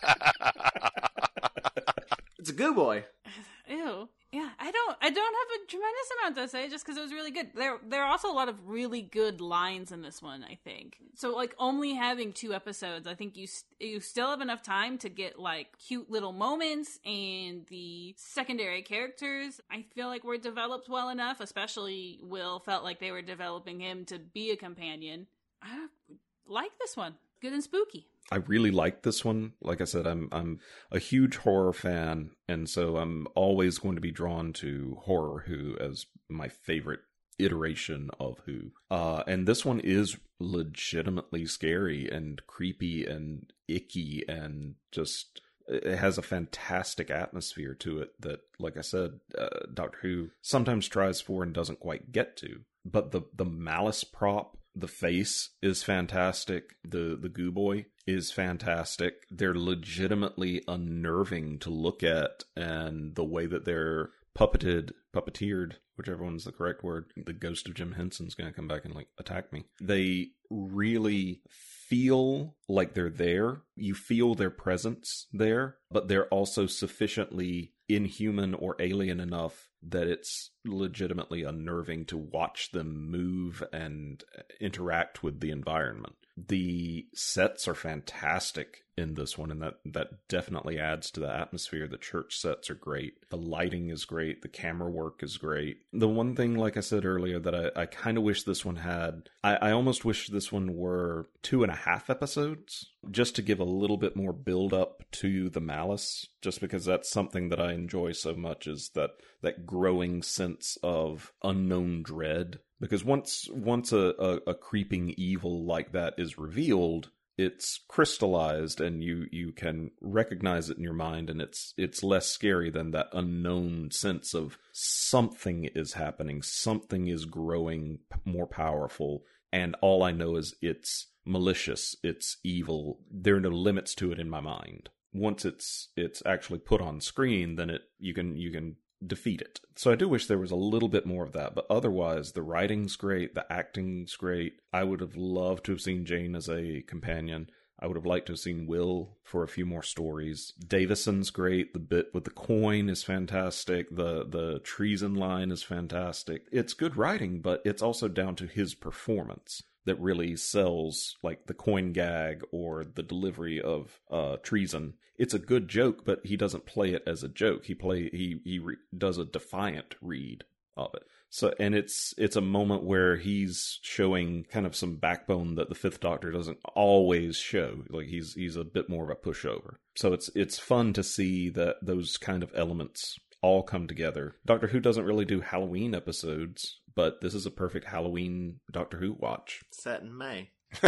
It's a goo boy. Ew. Yeah, I don't I don't have a tremendous amount to say just because it was really good. There there are also a lot of really good lines in this one, I think. So, like, only having two episodes, I think you you still have enough time to get, like, cute little moments, and the secondary characters, I feel like, were developed well enough, especially Will felt like they were developing him to be a companion. I like this one. Good and spooky. I really like this one. Like I said, I'm I'm a huge horror fan, and so I'm always going to be drawn to Horror Who as my favorite iteration of Who. Uh, and this one is legitimately scary and creepy and icky, and just it has a fantastic atmosphere to it that, like I said, uh, Doctor Who sometimes tries for and doesn't quite get to. But the the malice prop, the face is fantastic. The the goo boy is fantastic. They're legitimately unnerving to look at, and the way that they're puppeted, puppeteered, whichever one's the correct word. The ghost of Jim Henson's gonna come back and like attack me. They really feel like they're there. You feel their presence there, but they're also sufficiently inhuman or alien enough that it's legitimately unnerving to watch them move and interact with the environment. The sets are fantastic in this one, and that, that definitely adds to the atmosphere. The church sets are great. The lighting is great. The camera work is great. The one thing, like I said earlier, that I, I kind of wish this one had, I, I almost wish this one were two and a half episodes, just to give a little bit more build up to the malice, just because that's something that I enjoy so much, is that, that growing sense of unknown dread. Because once once a, a, a creeping evil like that is revealed, it's crystallized, and you, you can recognize it in your mind, and it's it's less scary than that unknown sense of something is happening, something is growing more powerful, and all I know is it's malicious, it's evil. There are no limits to it in my mind. Once it's it's actually put on screen, then it you can you can defeat it. So I do wish there was a little bit more of that, but otherwise the writing's great, the acting's great. I would have loved to have seen Jane as a companion. I would have liked to have seen Will for a few more stories. Davison's great. The bit with the coin is fantastic. The the treason line is fantastic. It's good writing, but it's also down to his performance that really sells, like the coin gag or the delivery of uh, treason. It's a good joke, but he doesn't play it as a joke. He play he he re- does a defiant read of it. So, and it's it's a moment where he's showing kind of some backbone that the Fifth Doctor doesn't always show. Like he's he's a bit more of a pushover. So it's it's fun to see that those kind of elements all come together. Doctor Who doesn't really do Halloween episodes, but this is a perfect Halloween Doctor Who watch. Set in May.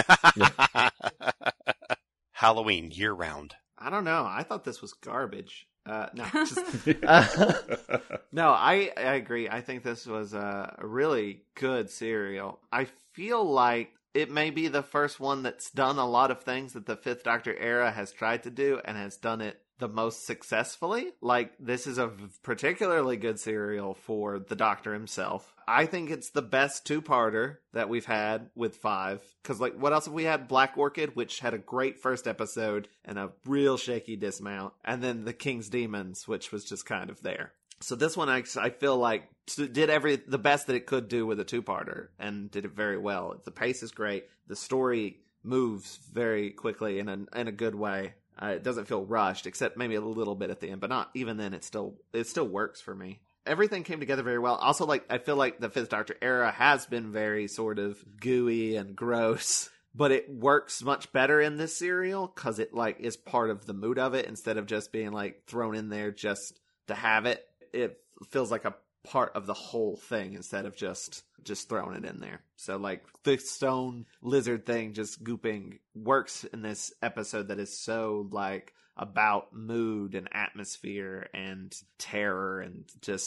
Halloween year round. I don't know. I thought this was garbage. Uh, no, just, uh, no. I I agree. I think this was a, a really good serial. I feel like it may be the first one that's done a lot of things that the Fifth Doctor era has tried to do and has done it the most successfully. Like, this is a particularly good serial for the Doctor himself. I think it's the best two-parter that we've had with five. Because, like, what else have we had? Black Orchid, which had a great first episode and a real shaky dismount. And then The King's Demons, which was just kind of there. So this one, I, I feel like, did every the best that it could do with a two-parter, and did it very well. The pace is great. The story moves very quickly in a in a good way. Uh, it doesn't feel rushed, except maybe a little bit at the end, but not even then. It still it still works for me. Everything came together very well. Also, like I feel like the Fifth Doctor era has been very sort of gooey and gross, but it works much better in this serial because it like is part of the mood of it instead of just being like thrown in there just to have it. It feels like a part of the whole thing instead of just just throwing it in there. So like the stone lizard thing just gooping works in this episode that is so like about mood and atmosphere and terror and just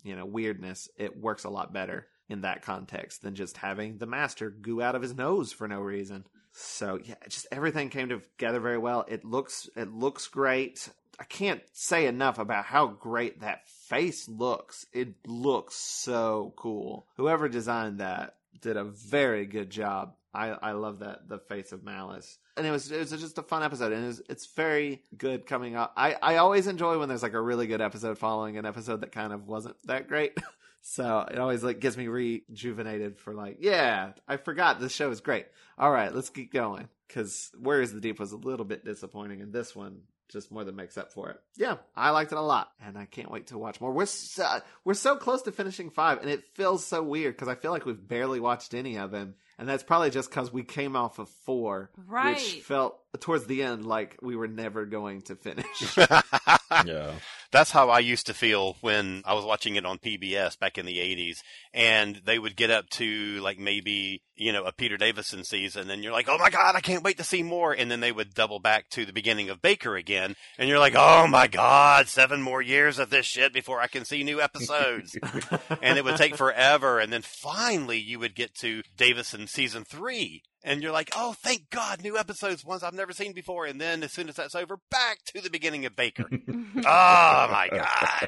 you know, weirdness, it works a lot better in that context than just having the master goo out of his nose for no reason. So yeah, just everything came together very well. It looks it looks great. I can't say enough about how great that face looks. It looks so cool. Whoever designed that did a very good job. I, I love that, the face of Malice. And it was it was just a fun episode, and it was, it's very good coming up. I, I always enjoy when there's like a really good episode following an episode that kind of wasn't that great. So it always like gets me rejuvenated for like, yeah, I forgot this show is great. All right, let's keep going. Because Where is the Deep was a little bit disappointing, and this one just more than makes up for it. Yeah, I liked it a lot, and I can't wait to watch more. We're so, we're so close to finishing five, and it feels so weird because I feel like we've barely watched any of them. And that's probably just because we came off of four, right. which felt towards the end like we were never going to finish. Yeah. That's how I used to feel when I was watching it on P B S back in the eighties. And they would get up to like maybe, you know, a Peter Davison season. And you're like, oh my God, I can't wait to see more. And then they would double back to the beginning of Baker again. And you're like, oh my God, seven more years of this shit before I can see new episodes. And it would take forever. And then finally you would get to Davison season three. And you're like, oh, thank God, new episodes, ones I've never seen before. And then as soon as that's over, back to the beginning of Baker. Oh, my God.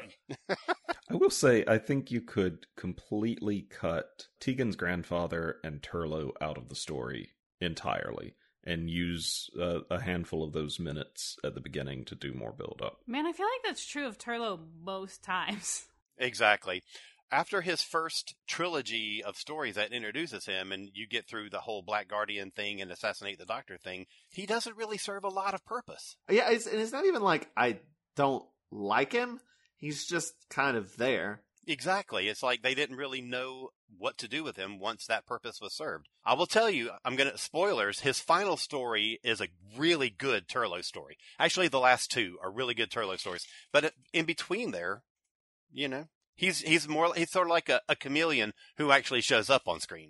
I will say, I think you could completely cut Tegan's grandfather and Turlough out of the story entirely and use uh, a handful of those minutes at the beginning to do more build-up. Man, I feel like that's true of Turlough most times. Exactly. After his first trilogy of stories that introduces him, and you get through the whole Black Guardian thing and Assassinate the Doctor thing, he doesn't really serve a lot of purpose. Yeah, it's, and it's not even like I don't like him. He's just kind of there. Exactly. It's like they didn't really know what to do with him once that purpose was served. I will tell you, I'm going to, spoilers, his final story is a really good Turlough story. Actually, the last two are really good Turlough stories. But in between there, you know, He's he's more he's sort of like a, a chameleon who actually shows up on screen.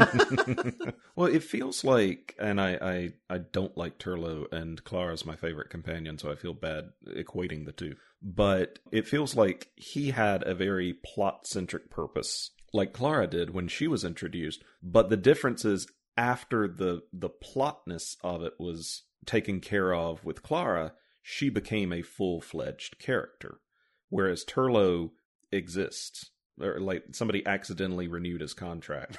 Well, it feels like, and I, I, I don't like Turlough, and Clara's my favorite companion, so I feel bad equating the two. But it feels like he had a very plot-centric purpose, like Clara did when she was introduced. But the difference is, after the the plotness of it was taken care of with Clara, she became a full-fledged character. Whereas Turlough exists, or like somebody accidentally renewed his contract.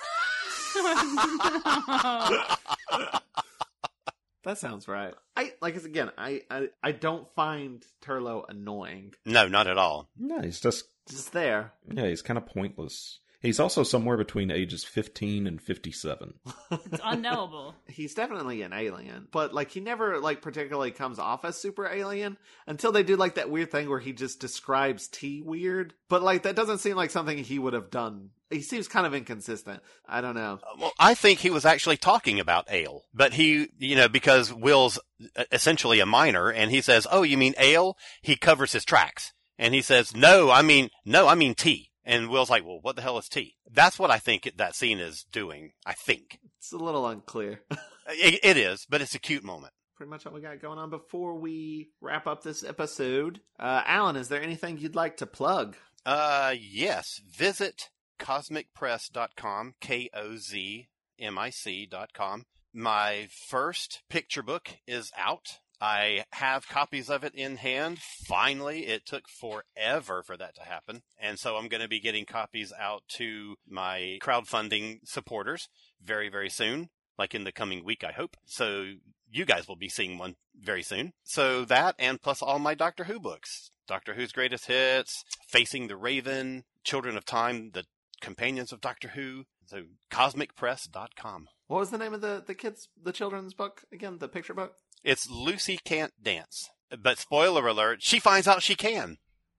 That sounds right. I like again. I, I I don't find Turlough annoying. No, not at all. No, he's just Just there. yeah, he's kind of pointless. He's also somewhere between ages fifteen and fifty-seven. It's unknowable. He's definitely an alien, but like he never like particularly comes off as super alien until they do like that weird thing where he just describes tea weird. But like that doesn't seem like something he would have done. He seems kind of inconsistent. I don't know. Well, I think he was actually talking about ale, but he, you know, because Will's essentially a miner, and he says, "Oh, you mean ale?" He covers his tracks, and he says, "No, I mean, no, I mean tea." And Will's like, well, what the hell is tea? That's what I think that scene is doing, I think. It's a little unclear. it, it is, but it's a cute moment. Pretty much what we got going on. Before we wrap up this episode, uh, Alan, is there anything you'd like to plug? Uh, yes. Visit cosmic press dot com, K O Z M I C dot com. My first picture book is out. I have copies of it in hand. Finally, it took forever for that to happen. And so I'm going to be getting copies out to my crowdfunding supporters very, very soon, like in the coming week, I hope. So you guys will be seeing one very soon. So that, and plus all my Doctor Who books. Doctor Who's Greatest Hits, Facing the Raven, Children of Time, The Companions of Doctor Who. So cosmic press dot com. What was the name of the, the kids, the children's book again, the picture book? It's Lucy Can't Dance. But spoiler alert, she finds out she can.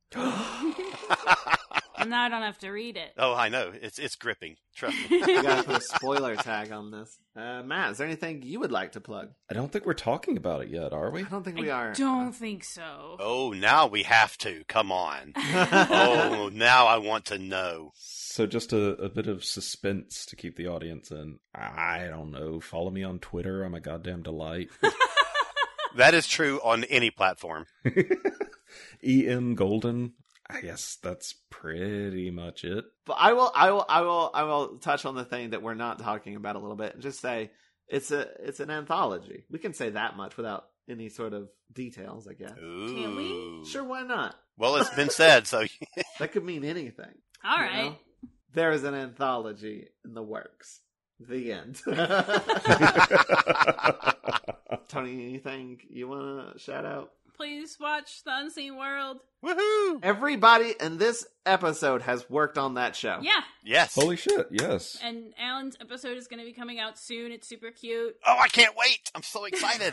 And now I don't have to read it. Oh, I know. It's it's gripping. Trust me. You gotta put a spoiler tag on this. Uh, Matt, is there anything you would like to plug? I don't think we're talking about it yet, are we? I don't think we I are. don't think so. Oh, now we have to. Come on. Oh, now I want to know. So just a, a bit of suspense to keep the audience in. I don't know. Follow me on Twitter. I'm a goddamn delight. That is true on any platform. E M Golden. I guess that's pretty much it. But I will, I will, I will, I will touch on the thing that we're not talking about a little bit and just say it's a, it's an anthology. We can say that much without any sort of details, I guess. Ooh. Can we? Sure, why not? Well, it's been said, so That could mean anything. All you right. know? There is an anthology in the works. The end. Tony, anything you want to shout out? Please watch The Unseen World. woohoo! Everybody in this episode has worked on that show. Yeah. Yes. Holy shit, yes. And Alan's episode is going to be coming out soon. It's super cute. Oh, I can't wait! I'm so excited.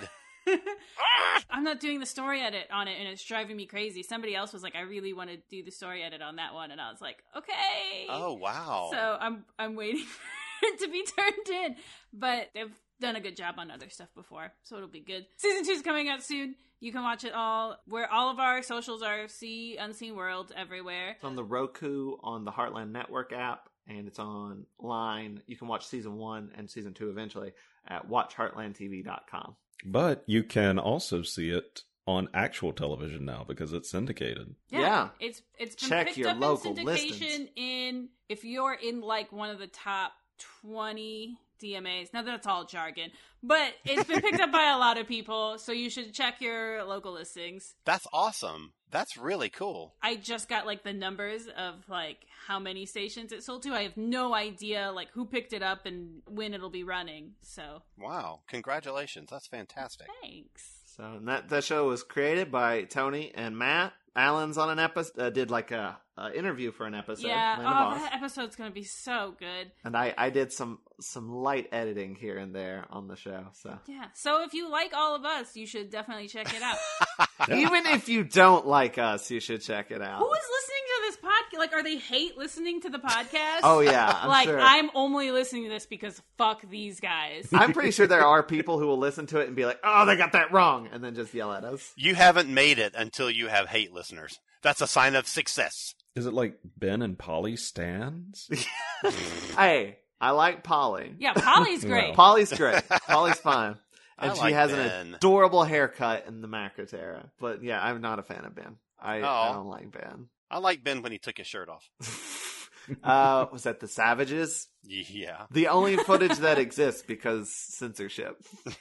I'm not doing the story edit on it, and it's driving me crazy. Somebody else was like, I really want to do the story edit on that one, and I was like, okay. Oh, wow. So I'm I'm waiting for it to be turned in. But they've done a good job on other stuff before, so it'll be good. Season two is coming out soon. You can watch it all where all of our socials are. See Unseen World everywhere. It's on the Roku, on the Heartland Network app, and it's online. You can watch season one and season two eventually at watch heartland t v dot com. But you can also see it on actual television now because it's syndicated. Yeah. It's it's been Check picked your up local in syndication listings. in if you're in like one of the top twenty D M As. Now that's all jargon, but it's been picked up by a lot of people, so you should check your local listings. That's awesome. That's really cool. I just got like the numbers of like how many stations it sold to. I have no idea like who picked it up and when it'll be running. So Wow. Congratulations. That's fantastic. thanks. So and that that show was created by Tony and Matt. Alan's on an episode, uh, did like a, a interview for an episode. Yeah, Land oh, of Oz. that episode's gonna be so good. And I, I did some some light editing here and there on the show. So Yeah. So if you like all of us, you should definitely check it out. even if you don't like us, you should check it out. Who is listening to this podcast? Like, are they hate listening to the podcast? Oh yeah, I'm like, sure. I'm only listening to this because fuck these guys. I'm pretty sure there are people who will listen to it and be like, "Oh, they got that wrong," and then just yell at us. You haven't made it until you have hate listeners. That's a sign of success. Is it like Ben and Polly stands? Hey, I like Polly. Yeah, Polly's great. Well. Polly's great. Polly's fine. And I she like has Ben. an adorable haircut in the Macrotera. But yeah, I'm not a fan of Ben. I, I Oh. don't like Ben. I like Ben when he took his shirt off. uh, was that The Savages? Yeah. The only footage that exists because censorship.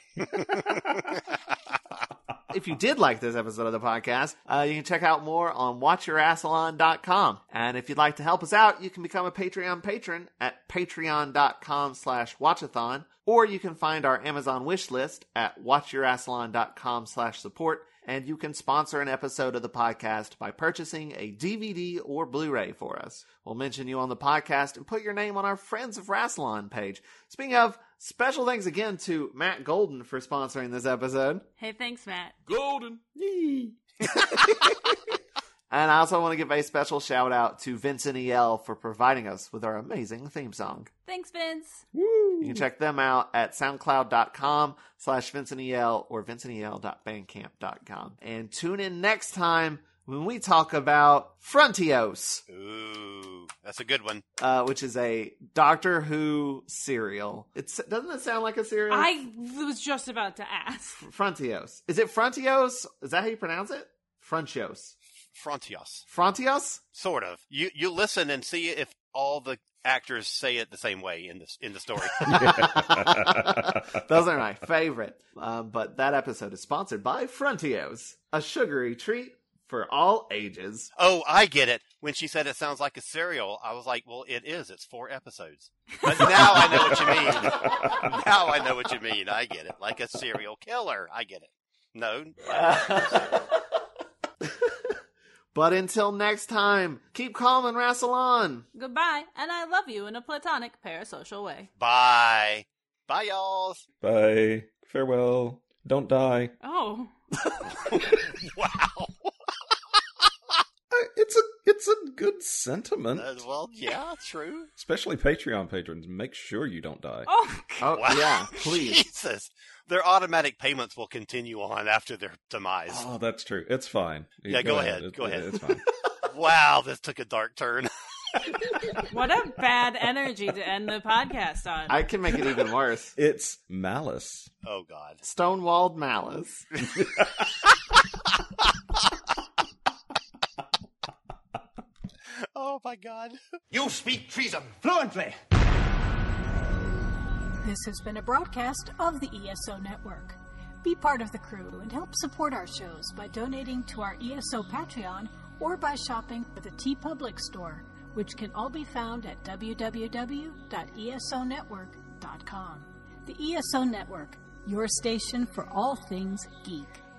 If you did like this episode of the podcast, uh, you can check out more on watch your assalon dot com. And if you'd like to help us out, you can become a Patreon patron at patreon.com slash watchathon. Or you can find our Amazon wish list at watchyourassalon.com slash support. And you can sponsor an episode of the podcast by purchasing a D V D or Blu-ray for us. We'll mention you on the podcast and put your name on our Friends of Rassilon page. Speaking of, special thanks again to Matt Golden for sponsoring this episode. Hey, thanks, Matt. Golden. And I also want to give a special shout out to Vincent E L for providing us with our amazing theme song. Thanks, Vince. You can check them out at soundcloud.com slash Vincent E L or vincent E L dot bandcamp dot com. And tune in next time when we talk about Frontios, Ooh, that's a good one. uh, which is a Doctor Who serial. It's doesn't it sound like a serial? I was just about to ask. Frontios. Is it Frontios? Is that how you pronounce it? Frontios. Frontios. Frontios? Sort of. You you listen and see if all the actors say it the same way in this in the story. Those are my favorite. Um, but that episode is sponsored by Frontios, a sugary treat for all ages. Oh, I get it. When she said it sounds like a cereal, I was like, well, it is. It's four episodes. But now I know what you mean. Now I know what you mean. I get it. Like a serial killer. I get it. No. But until next time, keep calm and wrestle on. Goodbye, and I love you in a platonic parasocial way. Bye. Bye, y'all. Bye. Farewell. Don't die. Oh. Wow. I- It's a it's a good sentiment. Uh, well, yeah, true. Especially Patreon patrons. Make sure you don't die. Oh, Oh, Wow. yeah, please. Jesus. Their automatic payments will continue on after their demise. Oh, that's true. It's fine. Yeah, go ahead. It- Go ahead. It's fine. Wow, this took a dark turn. what a bad energy to end the podcast on. I can make it even worse. It's malice. Oh, God. Stonewalled malice. Oh my God. You speak treason fluently. This has been a broadcast of the E S O Network. Be part of the crew and help support our shows by donating to our E S O Patreon or by shopping at the TeePublic store, which can all be found at w w w dot e s o network dot com. The E S O Network, your station for all things geek.